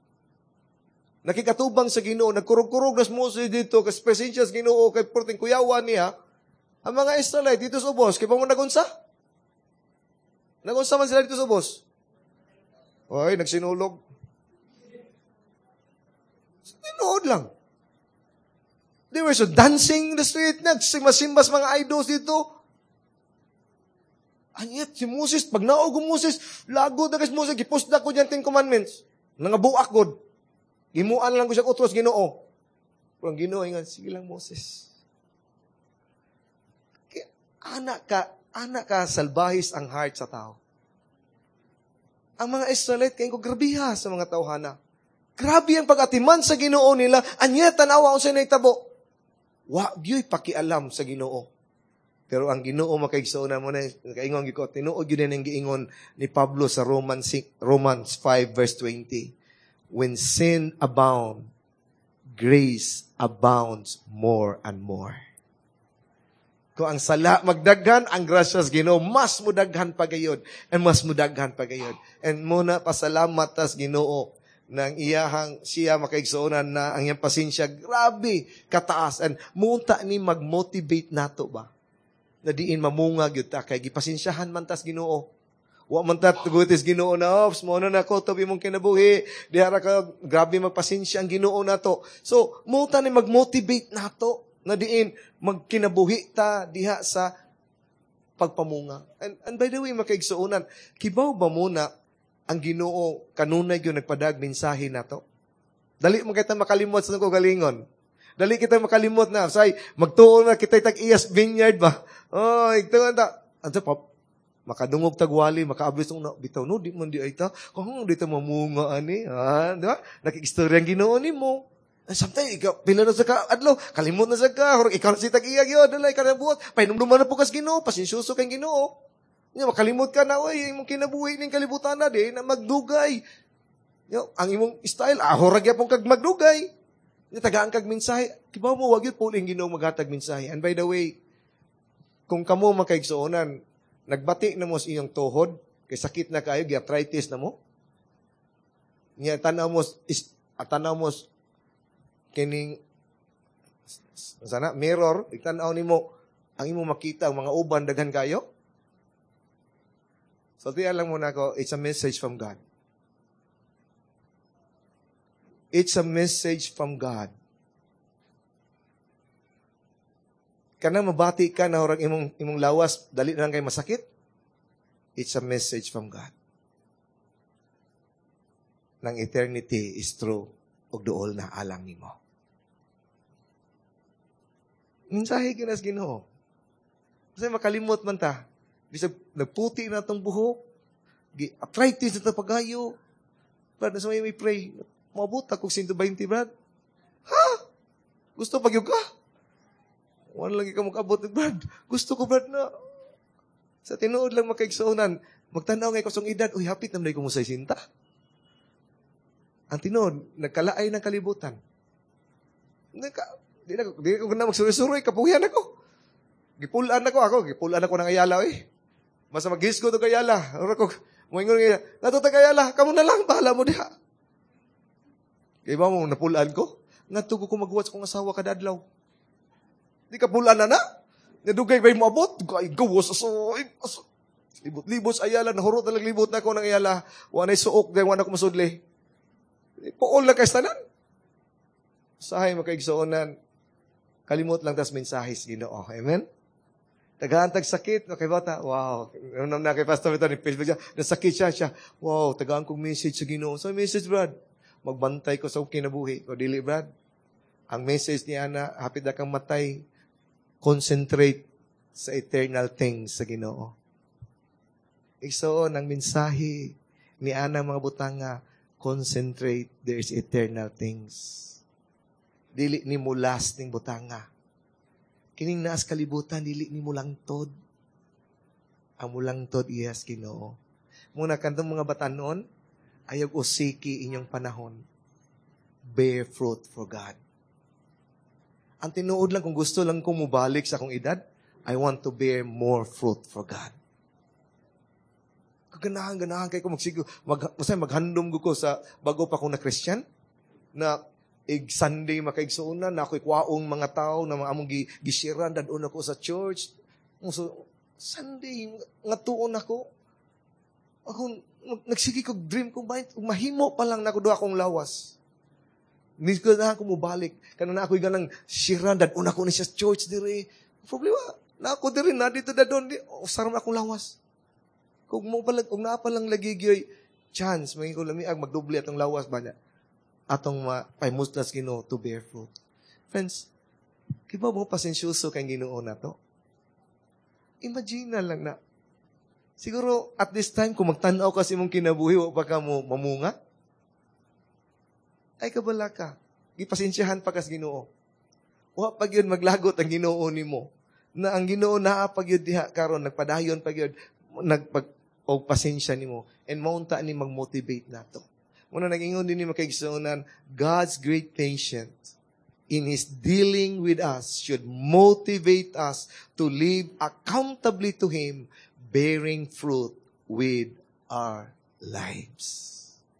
Nakikatubang sa Ginoo, nagkurog-kurog na si Moses dito, kasi presensya sa Ginoo, kay porting kuyawan niya, ang mga Israelite dito sa ubos, kaya pa mo nagunsa? Nagunsa man sila dito sa ubos? Oy, nagsinulog. Tinood lang. They were so dancing in the street, nagsimasimbas mga idols dito. Anyat, si Moses, pag naog ang Moses, lago na kay Moses, gipost na ko dyan 10 commandments. Nangabuak god. Gimuan lang ko siya utros Ginoo. Pero ang Ginoo, nga, sige lang Moses. Kaya, anak ka, salbahis ang heart sa tao. Ang mga Israelite, kayo ko grabiha sa mga tauhana. Grabe ang pag-atiman sa Ginoo nila, anya, tanawa kung sa'yo na itabo. Wagyo'y pakialam sa Ginoo. Pero ang Ginoo makaigsoon na mo na, kaingon ko, tinuod yun ang giingon ni Pablo sa Romans 5 verse 20. When sin abound, grace abounds more and more. Kung ang sala magdaghan, ang grasyas Ginoo, mas mudaghan pa gayod. And mas mudaghan pa gayod. And muna pasalamat tas Ginoo nang iyahang siya makaigsoonan na ang iyang pasensya, grabe, kataas. And munta ni mag-motivate nato ba? Na diin mamungag yun ta, kay gipasensyahan man tas Ginoo. Wa man ta tugutis Ginoo na, mo na ko, tabi mong kinabuhi, dihara ka, grabe magpasensya ang Ginoo nato. So, munta ni mag-motivate nato, na diin magkinabuhi ta diha sa pagpamunga. And by the way, makaigsoonan, kibaw ba muna ang Ginoo kanunay yun nagpadag mensahe nato? Dali mo kita makalimot sa galingon. Dali kita makalimot na. Say, magtuon na kita tag-iyas vineyard ba? Oh, ito ta. Anto pa, makadungog tagwali, makaablis ng bitaw no, di man di ay ta. Kung di ta mamunga ani, ha, di ba? Nakikistorya ang Ginoo nimo. Sometimes, ikaw, pila na sa ka, adlaw, kalimot na sa ka, ikaw na si tag-iyag yun, dalay ka na buhat, painumduman na po kas Ginoo, pasinsyuso kang Ginoo. Makalimot ka na, oy, imong kinabuhi ng kalibutan na di, na magdugay. Ang imong style, ahoragya pong kag magdugay. Tagaan kag mensahe, kibaw mo, wag yun po yung Ginoo maghatag mensahe. And by the way, kung kamo makaigsuonan, nagbati na mo sa iyong tuhod, kay sakit na kayo, arthritis na mo, tanaw mo, kining sana mirror igtanaw nimo ang imo makita ang mga uban daghan kayo. So tiyan lang muna ko, it's a message from God. It's a message from God. Kana mabati ka na orang imong lawas dali na lang kay masakit. It's a message from God. Nang eternity is true ug duol na alang nimo. Mensahe ginas Ginoo. Kasi makalimot man ta. Bisag nagputi na itong buhok. Arthritis na ito pagayo. Brad, nasa may pray. Mabot akong 120, Brad. Ha? Gusto pagyog ka? Wala lagi ka mag-abot, Brad. Gusto ko, Brad, na. Sa tinuod lang makaigsuunan. Magtanaw ngayon ko sa edad. Uy, hapit naman ko mo sa sinta. Ang tinuod, nagkalaay ng kalibutan. Di ko na magsuri-suri, kapuhian ako. Gipulaan ako ng Ayala, eh. Masa mag-gisgo ito Ayala. Ora ko, moingon nga, nato ta Ayala, kamo na lang, bahala mo diha. Kaya ba mo, napulaan ko? Natugo ko magwats kong asawa kada adlaw. Di ka pulaan na. Nadugay ba mo abot? Gawas, libot Ayala, nahurot na lang libot na ako ng Ayala. Wanay suok, dahil wana ko masudli. Pool na kayo tanan. Sahay makaigsuonan. Kalimot lang tas mensahes Ginoo. Amen? Tagaan-tag sakit. Okay, bata? Wow. Ano na kay Pastor ito ni Facebook siya. Nasakit siya. Wow, tagaan kong message sa Ginoo. So, message, Brad. Magbantay ko sa kinabuhi. O dili, Brad. Ang message ni Ana, hapit na kang matay. Concentrate sa eternal things sa Ginoo. Igsoon, ang mensahe ni Ana mga butanga, concentrate, there is eternal things. Dili ni mo last ning butanga. Kining naas kalibutan, dili ni mo langtod. Ang mulangtod iyas Ginoo. Muna kantong mga batanon, ayog usiki inyong panahon. Bear fruit for God. Ang tinuod lang kung gusto lang kong mubalik sa akong edad, I want to bear more fruit for God. Kaganahan kayo ko maghandom ko sa bago pa akong na Christian, na Sunday makaigsuunan, na ako'y kwaong mga tao na mga among gisiran, dadon ako sa church. So, Sunday, nga tuon ako. Ako, nagsige ko, dream ko, mahimo pa lang na ako doon akong lawas. Hindi ko na ako mubalik. Kaya na ako'y ganang siran, dadon ako na sa church dire. Problema, na ako dire, na dito dadon, sarang akong lawas. kung naapalang lagi gyoy chance, may ko lami magdoble atong lawas ba niya? Atong paimuslas Ginoo to bear fruit. Friends, kiba mo pasensyoso kang Ginoo na to? Imagine na lang na, siguro at this time, kung magtanaw kasi mong kinabuhi, o baka mo mamunga, ay kabala ka. Gipasensyahan pa kas Ginoo. Wa pag yun maglagot ang Ginoo nimo. Na ang Ginoo naa pag yun diha karon nagpadayon pag yun o pasensya nimo. And maunta ni mag-motivate nato. Muna nag-ingon din ni makigsunan, God's great patience in His dealing with us should motivate us to live accountably to Him, bearing fruit with our lives.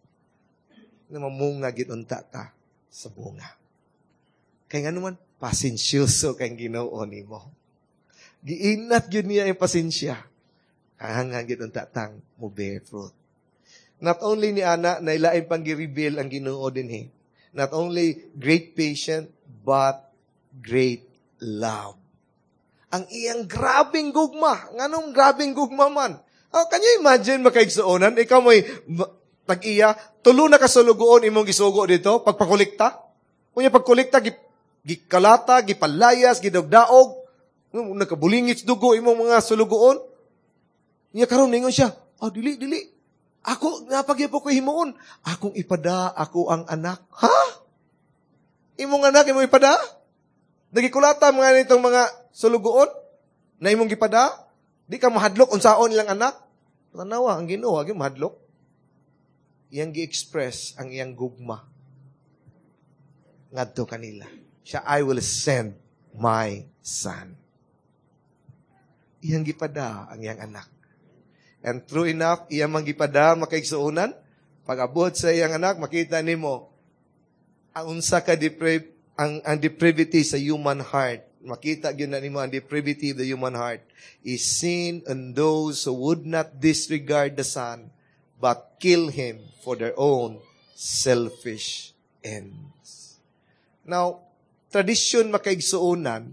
Na mamunga gidunta ta sa bunga. Kaya nga naman, pasensyoso kang Ginoo nimo. Giinat yun niya yung pasensya. Hanggang gidunta tang mo bear fruit. Not only ni Ana, nailain pang gi-reveal ang Ginoo din eh. Not only great patience, but great love. Ang iyang grabing gugma. Nganong grabing gugma man? Oh, can you imagine makaigsuonan? Ikaw mo'y tag-iya, tulo na kasulugoon imong gisugo dito, pagpakulikta. Kung yung pagkulikta, gikalata, gipalayas, gidogdaog, nagkabulingits dugo imong mga sulugoon. Niya karon ningon siya, dili. Ako, napagyapo ko himuon. Akong ipada, ako ang anak. Ha? Imong anak, imong ipada? Nagikulata mga nitong mga sulugoon na imong gipada? Di ka mahadlok, unsaon nilang anak? Tanawa, ang Ginoo, agi mahadlok. Iyang gi-express ang iyang gugma. Ngadto kanila. Siya, I will send my son. Iyang gipada ang iyang anak. And true enough, iyang manggipada makaigsuunan. Pag abot sa iyang anak, makita nimo ang unsa ka ang depravity sa human heart. Makita gyud na nimo ang depravity of the human heart is seen in those who would not disregard the son but kill him for their own selfish ends. Now, tradisyon makaigsuunan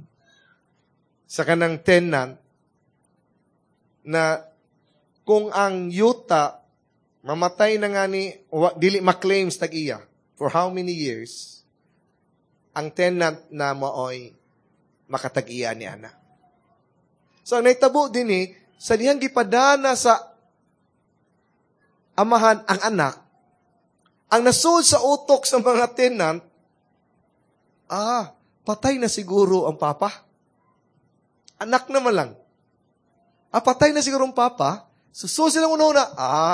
sa kanang tenant na kung ang yuta mamatay na nga ni dili ma-claims tag-iya for how many years, ang tenant na maoy makatag-iya ni ana. So, ang naitabo din sa dihang gipadana sa amahan ang anak, ang nasud sa utok sa mga tenant, patay na siguro ang papa. Anak naman lang. Patay na siguro ang papa. So silang una-una,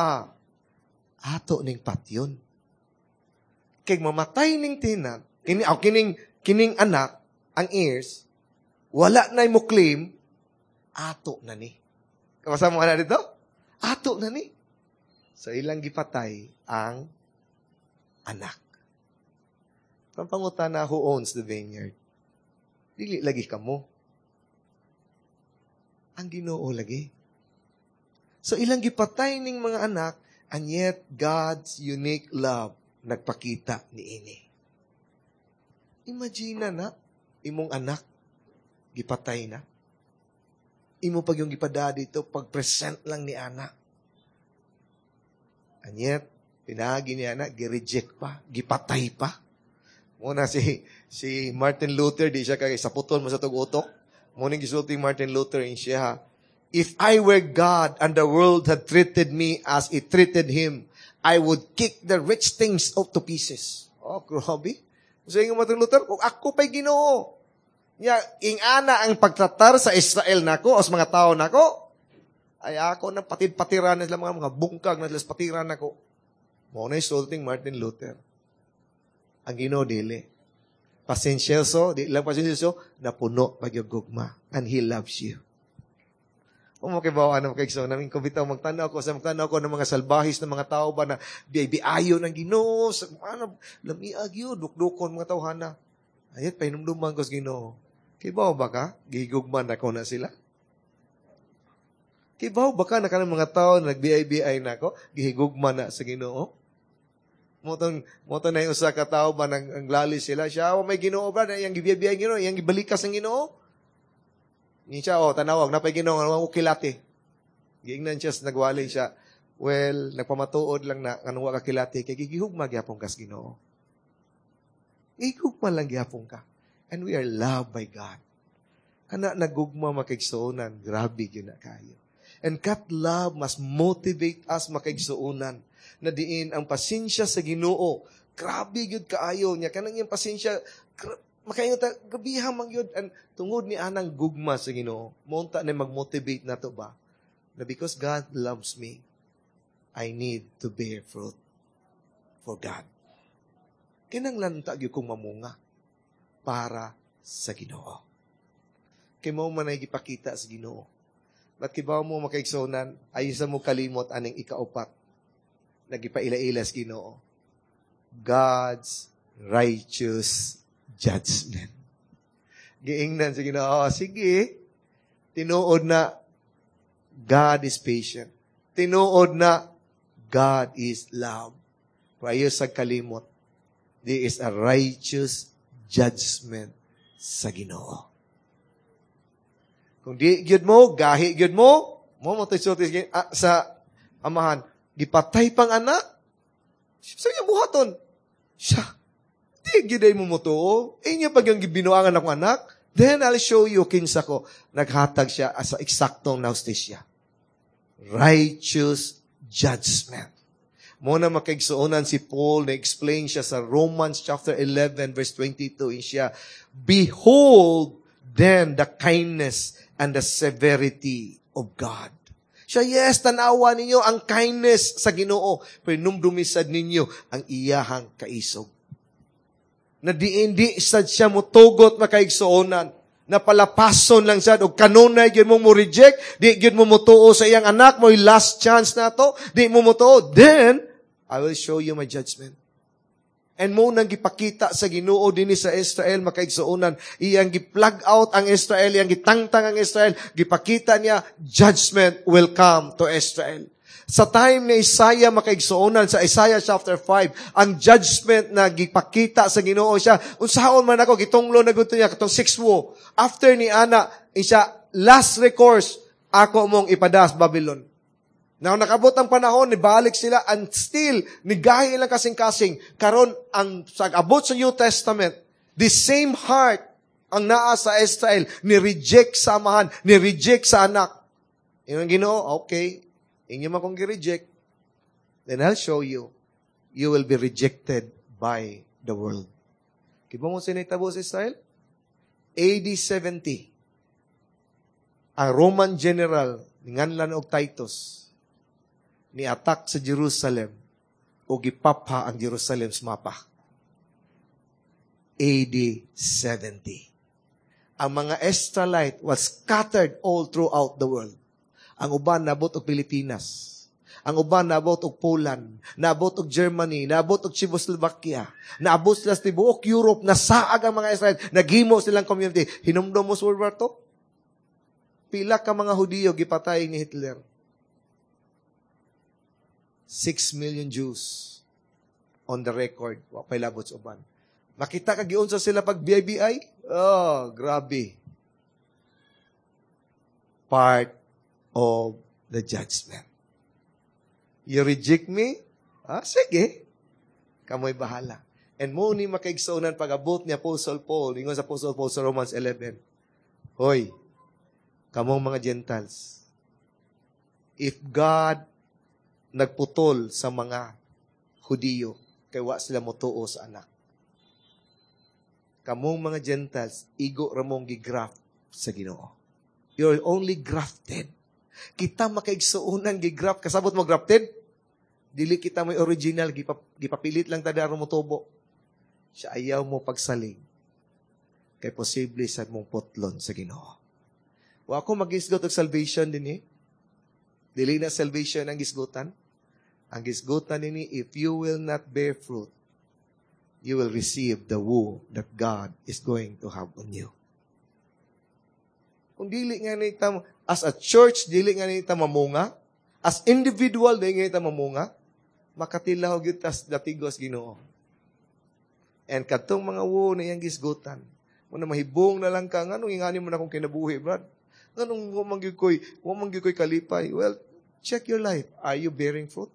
ato ning patyon. Kaya mamatay ning tenant, kining anak, ang heirs, wala na mo claim, ato na ni. Kamasa mo na dito? Ato na ni. So ilang gipatay ang anak. Pampangutan na who owns the vineyard. Dili lagi kamo. Ang Ginoo lagi. So ilang gipatay ning mga anak, and yet God's unique love nagpakita niini. Imagine na, imong anak, gipatay na. Imo pag yung gipada dito, pag-present lang ni anak. And yet, pinagi ni anak, gi-reject pa, gipatay pa. Muna si Martin Luther, di siya kay saputol mo sa tug-utok. Muning gisulti Martin Luther in siya, if I were God and the world had treated me as it treated him, I would kick the rich things out to pieces. Grabe. So yung Martin Luther, kung ako pa'y Ginoo, ingana ang pagtratar sa Israel nako, o sa mga tao nako, ay ako nang patid-patiran na sila mga bungkag na sila patiran nako. Muna insulting Martin Luther. Ang Ginoo dili. Pasensyoso, di lang pasensyoso, napuno pagyugugma. And He loves you. Makibawa na makaigso namin kung bitaw magtanaw ko ng mga salbahis na mga tao ba na biyayo ng Ginoo, lamiag yun, dukdukon mga tawhana. Ayat, painumduman ko sa Ginoo. Kibaw ba ka? Gihigugman ako na sila. Kibaw ba ka na kanang mga tao na nagbiyay-biyay na ako, gihigugman na sa Ginoo? Moto na yung usa ka tao ba nang lali sila, siya, may Ginoo ba, na yung gibiyay-biyay Ginoo, yung gibalikas ng Ginoo? Ni siya, tanawag, napay Ginoo, ang ukilati. Giingnan siya, nagwali siya. Well, nagpamatuod lang na kanong wa ka kilati kay gigihugma gyapon kas Ginoo. Igugma lang gyapon ka. And we are loved by God. Kana nagugma makaigsuonan, grabe gyud na kayo. And that love must motivate us makaigsuonan na diin ang pasensya sa Ginoo. Grabe gyud kaayo niya kanang iyang pasensya makaingon ta gabiha man gyud and tungod ni anang gugma sa Ginoo. Monta na mag-motivate nato ba? Na because God loves me, I need to bear fruit for God. Kinanglan ta gyud kong mamunga para sa Ginoo. Kay mo man ay gipakita sa Ginoo. Ba't kibaw mo makaigsunan, ayusan mo kalimot aning ikaupat. Nagipaila-ila sa Ginoo. God's righteous judgment. Giingnan sa Ginoo, sige, tinuod na God is patient. Tinuod na God is love. Pero sa kalimot, there is a righteous judgment sa Ginoo. Kung di gyud mo, gahi gyud mo sulti sa amahan, gipatay pang anak, sa iyang buhaton. Siya, di gyud ay mo mutuo, inya pag yung binuangan akong anak, then I'll show you kinsa ko. Naghatag siya as a eksaktong na hustisya. Righteous judgment. Muna makaigsuonan si Paul, na-explain siya sa Romans chapter 11 verse 22, siya, behold then the kindness and the severity of God. Siya, yes, tanawa ninyo ang kindness sa Ginoo, pero numdumisad ninyo ang iyahang kaisog. Na di sad siya mutugot makaigsuonan, na palapason lang siya, o kanunay gyud mo reject, di gyud mo mutuo sa iyang anak, mo last chance na to, di mo mutuo, then, I will show you my judgment. And mo nang gipakita sa Ginoo dinhi sa Israel makaigsuonan, iyang gi-plug out ang Israel, iyang gitangtang ang Israel, gipakita niya judgment will come to Israel. Sa time ni Isaiah makaigsuonan sa Isaiah chapter 5, ang judgment na gipakita sa Ginoo siya, unsaon man ako gitunglo na gudto niya katong 6 wo. After ni ana, siya last recourse ako mong ipadas Babylon. Now, nakabot ang panahon, nibalik sila, and still, nigahi ilang kasing-kasing. Karon ang pag-abot sa New Testament, the same heart ang naa sa Israel, ni-reject sa amahan, ni-reject sa anak. Yung Ginoo, okay, inyo man kong gi-reject, then I'll show you, you will be rejected by the world. Kiba mo sinitabo sa Israel? AD 70, ang Roman general, nganlan og Titus, ni-attack sa Jerusalem o gipapha ang Jerusalem sa mapa. AD 70. Ang mga Israelite was scattered all throughout the world. Ang uban nabot og Pilipinas. Ang uban nabot og Poland, nabot og Germany, nabot og Czechoslovakia, naabot sila sa tibuok Europe, nasaag ang mga Israelite, naghimo silang community. Hinumdum mo sa World War II? Pila ka mga Hudiyo gipatay ni Hitler? 6 million Jews on the record. Wapay labot sa uban. Makita ka giunsa sila pag BIBI? Oh, grabe. Part of the judgment. You reject me? Sige. Kamoy bahala. And mo ni makaigsuonan pag-abot ni Apostle Paul, ingon sa Apostle Paul sa Romans 11. Hoy, kamong mga Gentiles, if God nagputol sa mga Hudiyo, kay wa sila motuo sa anak. Kamong mga Gentiles, igo ramong gigraft sa Ginoo. You're only grafted. Kita makaigsuonan gigraft, kasabot mo grafted? Dili kita may original, gipapilit lang tada mo tubo. Siya ayaw mo pagsaling. Kay posible sa mong putlon sa Ginoo. Wa ako mag-isgot og salvation din Dili na salvation ang gisgutan. Ang gisgutan nini, if you will not bear fruit, you will receive the woe that God is going to have on you. Kung dili nga nita, as a church, dili nga nita mamunga, as individual, dili nga nita mamunga, makatilaw gyud tas datigos Ginoo. And katong mga woe na iyang gisgutan, mo na mahibong na lang ka, nganong ingani mo na kung kinabuhi, brad? Nganong wamang gyud koy kalipay? Well, Check your life. Are you bearing fruit?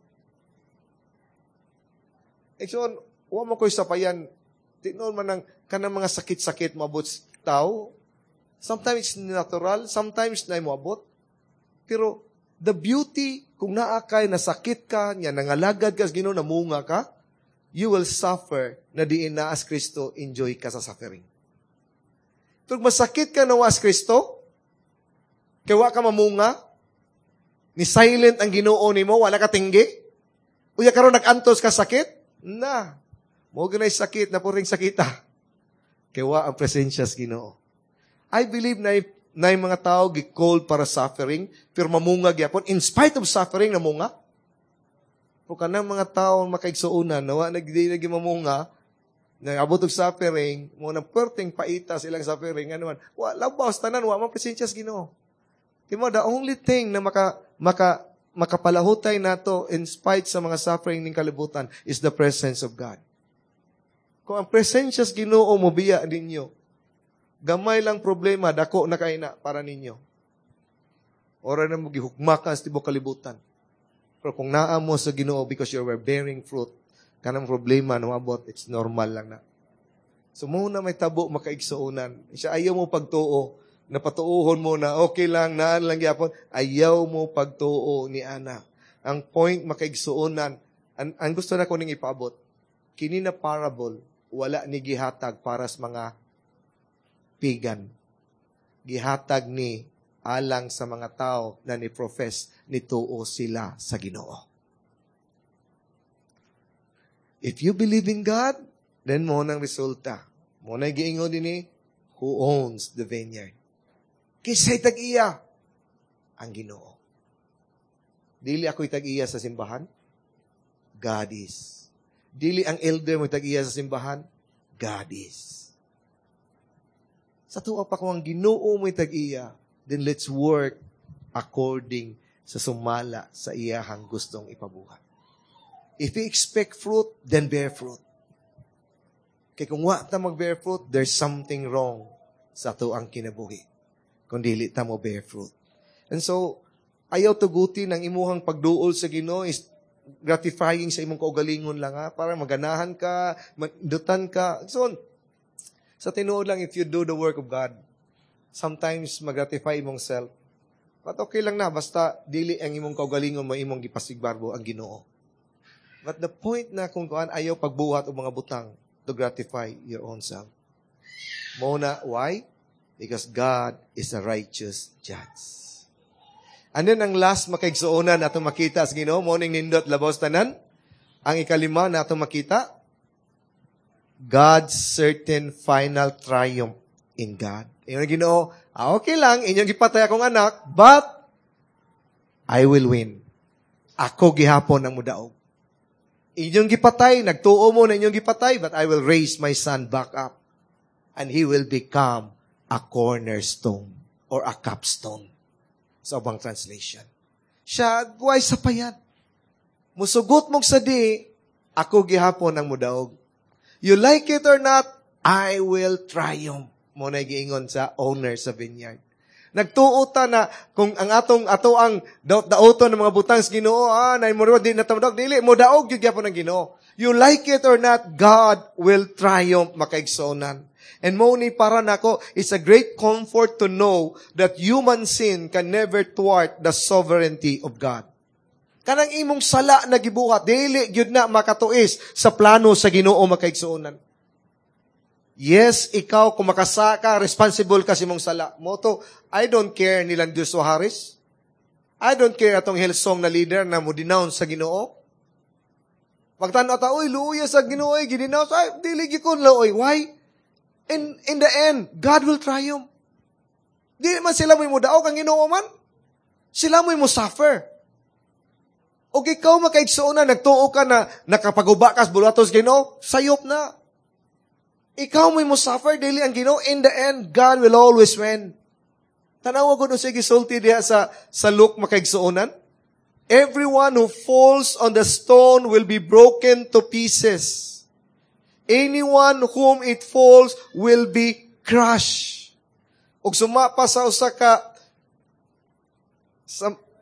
So, huwag mo ko'y sapayan. Tignan man ng kanang mga sakit-sakit mabot sa tao. Sometimes it's natural, sometimes na moabot. Pero, the beauty, kung naakay, nasakit ka, niya, nangalagad ka, Ginoo, namunga ka, you will suffer na diin na as Kristo, enjoy ka sa suffering. Pero masakit ka na as Kristo, kaya wa ka mamunga, ni silent ang Ginoo nimo, wala ka tinggi, uya karon nag-antos ka sakit, na, mo ganay sakit, na puring sakita, kaya wa ang presensya sa Ginoo. I believe na yung mga tao gi-called para suffering, pero mamunga gyapon, in spite of suffering, namunga. Kung kanang mga tao makaigsuunan, nawa nagdi mamunga, nagabot og suffering, mo nang perting paita silang suffering, ano man, wala ba, tanan, wa man presensya sa Ginoo. Kimo, the only thing na makapalahutay nato in spite sa mga suffering ng kalibutan is the presence of God. Kung ang presensya sa Ginoo mo biya ninyo, gamay lang problema, dako na kaina para ninyo. Ora na mo gihugmakan sa tibok kalibutan. Pero kung naa mo sa Ginoo because you were bearing fruit, kanang problema na mabot, it's normal lang na. So muna may tabo makaigsuunan. Siya ayaw mo pagtuo, napatuuhon mo na okay lang, naan lang yapon, ayaw mo pagtuo ni Ana. Ang point makaigsuunan, ang gusto na ko ning ipaabot, kini na parable, wala ni gihatag para sa mga pagan. Gihatag ni alang sa mga tao na ni-profess nituo sila sa Ginoo. If you believe in God, then mo nang resulta. Mo na giingon din who owns the vineyard. Kisay tag-iya ang Ginoo. Dili ako'y tag-iya sa simbahan? God is. Dili ang elder mo tag-iya sa simbahan? God is. Sa tuwa pa kung ang Ginoo mo'y tag-iya, then let's work according sa sumala sa iyahang gustong ipabuhat. If you expect fruit, then bear fruit. Kaya kung wa ta mag-bear fruit, there's something wrong sa tuang kinabuhi. Kung dili ta mo bear fruit. And so, ayaw tugutin ang imuhang pagduol sa Ginoo is gratifying sa imong kaugalingon lang para maganahan ka, mandutan ka. So, sa tinuod lang, if you do the work of God, sometimes mag-gratify imong self. But okay lang na, basta dili ang imong kaugalingon mo, imong gipasigbarbo ang Ginoo. But the point na kung ayaw pagbuhat o mga butang to gratify your own self. Muna, why? Because God is a righteous judge. And then ang last makaigsuonan na itong makita sa Ginoo, morning nindot labaw tanan. Ang ikalima na itong makita, God's certain final triumph in God. Yung Ginoo, okay lang, inyong gipatay akong anak, but I will win. Ako gihapon ang mudaog. Inyong gipatay, nagtuo mo na inyong gipatay, but I will raise my son back up. And he will become a cornerstone or a capstone. Sa ubang translation. Siya, guway sa payat. Musugot mong sadi, ako gihapon ang mudaog. You like it or not, I will triumph. Mo na giingon sa owner sa vineyard. Nagtuota na kung ang ato ang dauton ng mga butang sa Ginoo, nay mo di na tamadog, dili mo daog gyud gyapon ang Ginoo. You like it or not, God will triumph makaigsonan. And mo ni para nako, it's a great comfort to know that human sin can never thwart the sovereignty of God. Kanang imong sala na gibuhat, dili gyud na makatuis sa plano sa Ginoo makaigsuonan. Yes, ikaw kung makasaka, responsible ka sa imong sala. Moto, I don't care nilang Diyos Suarez. I don't care atong Hillsong na leader na mo denounce sa Ginoo. Pagtanaw ta, oy, luya sa Ginoo, gidenounce, ay, dili gyud luoy. Why? In the end, God will triumph. Di man sila mo daog ang Ginoo man. Sila mo suffer. O ikaw makaigsuonan, nagtuo ka na nakapaguba ka sa bulatos Ginoo, sayop na. Ikaw mo suffer, dili ang Ginoo. In the end, God will always win. Tanawa ko sige sulti diha sa Luke makaigsuonan. Everyone who falls on the stone will be broken to pieces. Anyone whom it falls will be crushed. Ug sumapa sa usa ka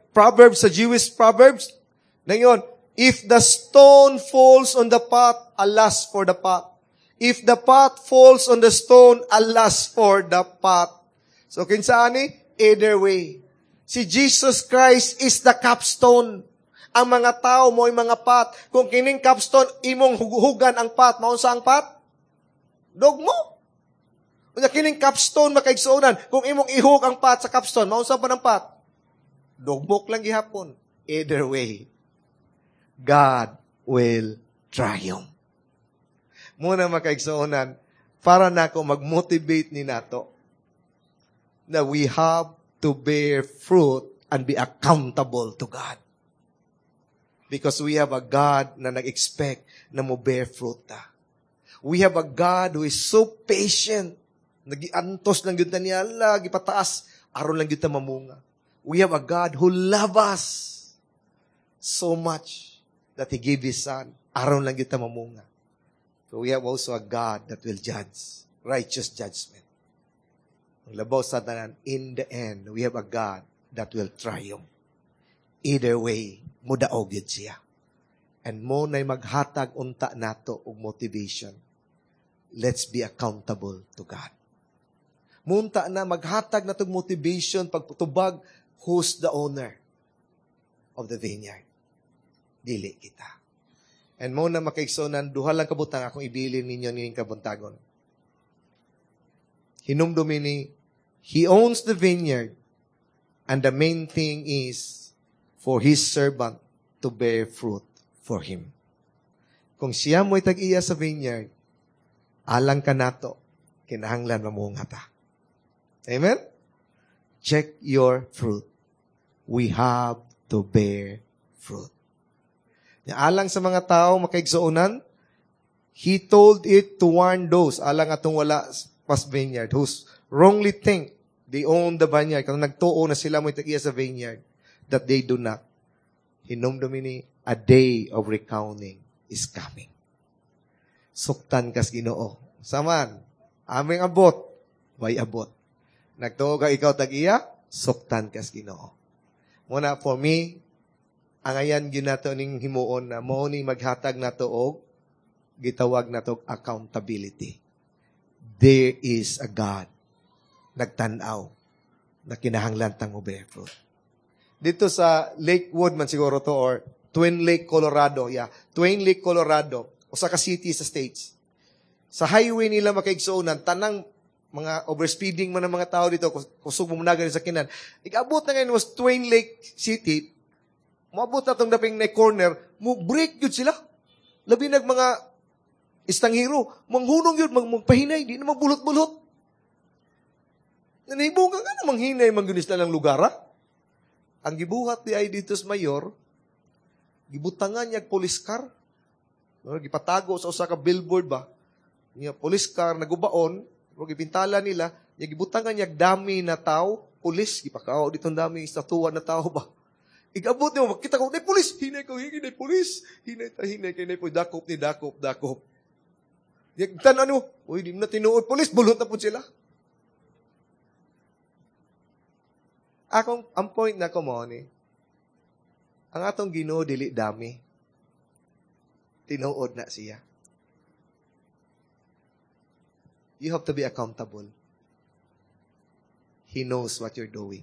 Proverbs, sa Jewish Proverbs, na yun, if the stone falls on the pot, alas for the pot. If the pot falls on the stone, alas for the pot. So, kinsaan ni? Either way. Si Jesus Christ is the capstone. Ang mga tao mo ay mga pot. Kung kining capstone, imong hugan ang pot. Maunsa ang pot? Dog mo. Kung kining capstone makaigsuunan, kung imong ihug ang pot sa capstone, maunsa pa ng pot? Dogmok lang gihapon. Either way, God will triumph. Muna makaigsuunan, para na ako mag-motivate ni nato na we have to bear fruit and be accountable to God. Because we have a God na nag-expect na mo bear fruit ta. We have a God who is so patient. Nagiantos lang yun na niya, lagi pataas, aron lang yun na mamunga. We have a God who loves us so much that He gave His Son, aron lang yun na mamunga. So we have also a God that will judge, righteous judgment. Ang labaw sa tanan, in the end, we have a God that will triumph. Either way, mudaog yun siya. And mo na'y maghatag unta nato og motivation. Let's be accountable to God. Munta na maghatag na tong motivation pagputubag, who's the owner of the vineyard? Dili kita. And mo na makaigsunan, duha lang kabutang akong ibilin ninyo nining kabuntagon. Hinumdumi ni, He owns the vineyard, and the main thing is for His servant to bear fruit for Him. Kung siya mo'y tag-iya sa vineyard, alang ka nato, kinahanglan mamunga ta. Amen? Check your fruit. We have to bear fruit. Alang sa mga tao makaigsuunan, He told it to warn those, alang atong wala pas vineyard, who's wrongly think they own the vineyard, kung nagtuo na sila mo'y tag-iya sa vineyard, that they do not. Hinumdumi ni, a day of recounting is coming. Suktan kas Ginoo. Saman, aming abot, may abot. Nagtuo ka ikaw tag-iya, suktan kas Ginoo. Muna, for me, ang ayan ginato ning himuon na mo ni maghatag nato og gitawag nato accountability. There is a God nagtanaw na kinahanglan tang bear fruit. Dito sa Lakewood man siguro to or Twin Lake, Colorado. Yeah, Twin Lake, Colorado. Usa ka city sa States. Sa highway nila makaigsuonan, tanang mga overspeeding man ang mga tao dito, kusog mo munagan sa kinan. Ikabot na ngayon was Twin Lake City, maabot na itong daping na corner, mo break yun sila. Labi nag mga istanghero, manghunong yun, magpahinay, di na magbulot-bulot. Nanibong ka na manghinay, manggunis na ng lugar, ha? Ang gibuhat di ay dito sa mayor, gibutangan niya police car, gipatago sa usa ka billboard ba, niya police car, nagubaon, gipintala nila, niya gibutangan niya dami na tao, police, gipakao ditong dami estatuwa na tao ba, igabot niyo, makita ko, nay pulis, hinay ko, hinay pulis, hinay, po, dakop. Tan ano, uy, di mo na tinuod, pulis, bulot na po sila. Ang point na ko mo, ang atong Ginoo dili dami, tinuod na siya. You have to be accountable. He knows what you're doing.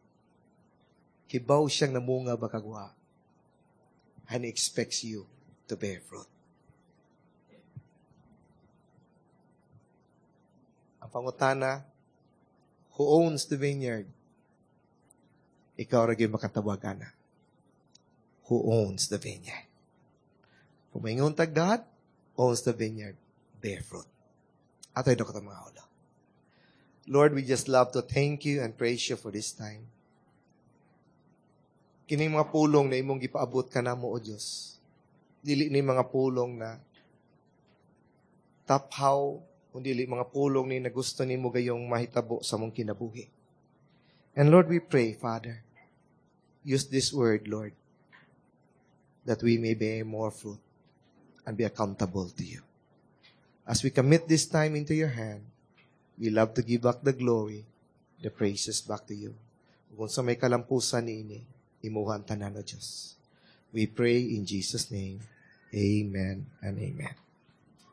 Kibaw siyang namunga bakagwa and He expects you to bear fruit. Ang pangutana, who owns the vineyard? Ikaw rin yung makatawagan na. Who owns the vineyard? Kung may nguntag God, owns the vineyard, bear fruit. Ato'y doon ka mga ulo. Lord, we just love to thank You and praise You for this time. Kining mga pulong na imong gipaabot ka na mo, O Diyos. Dili ni mga pulong na taphaw, kundi dili mga pulong ni na gusto ni mo gayong mahitabo sa mong kinabuhi. And Lord, we pray, Father, use this word, Lord, that we may bear more fruit and be accountable to You. As we commit this time into Your hand, we love to give back the glory, the praises back to You. Kung sa may kalampusan ni ini, imuhan tanan o Diyos. We pray in Jesus' name. Amen and amen.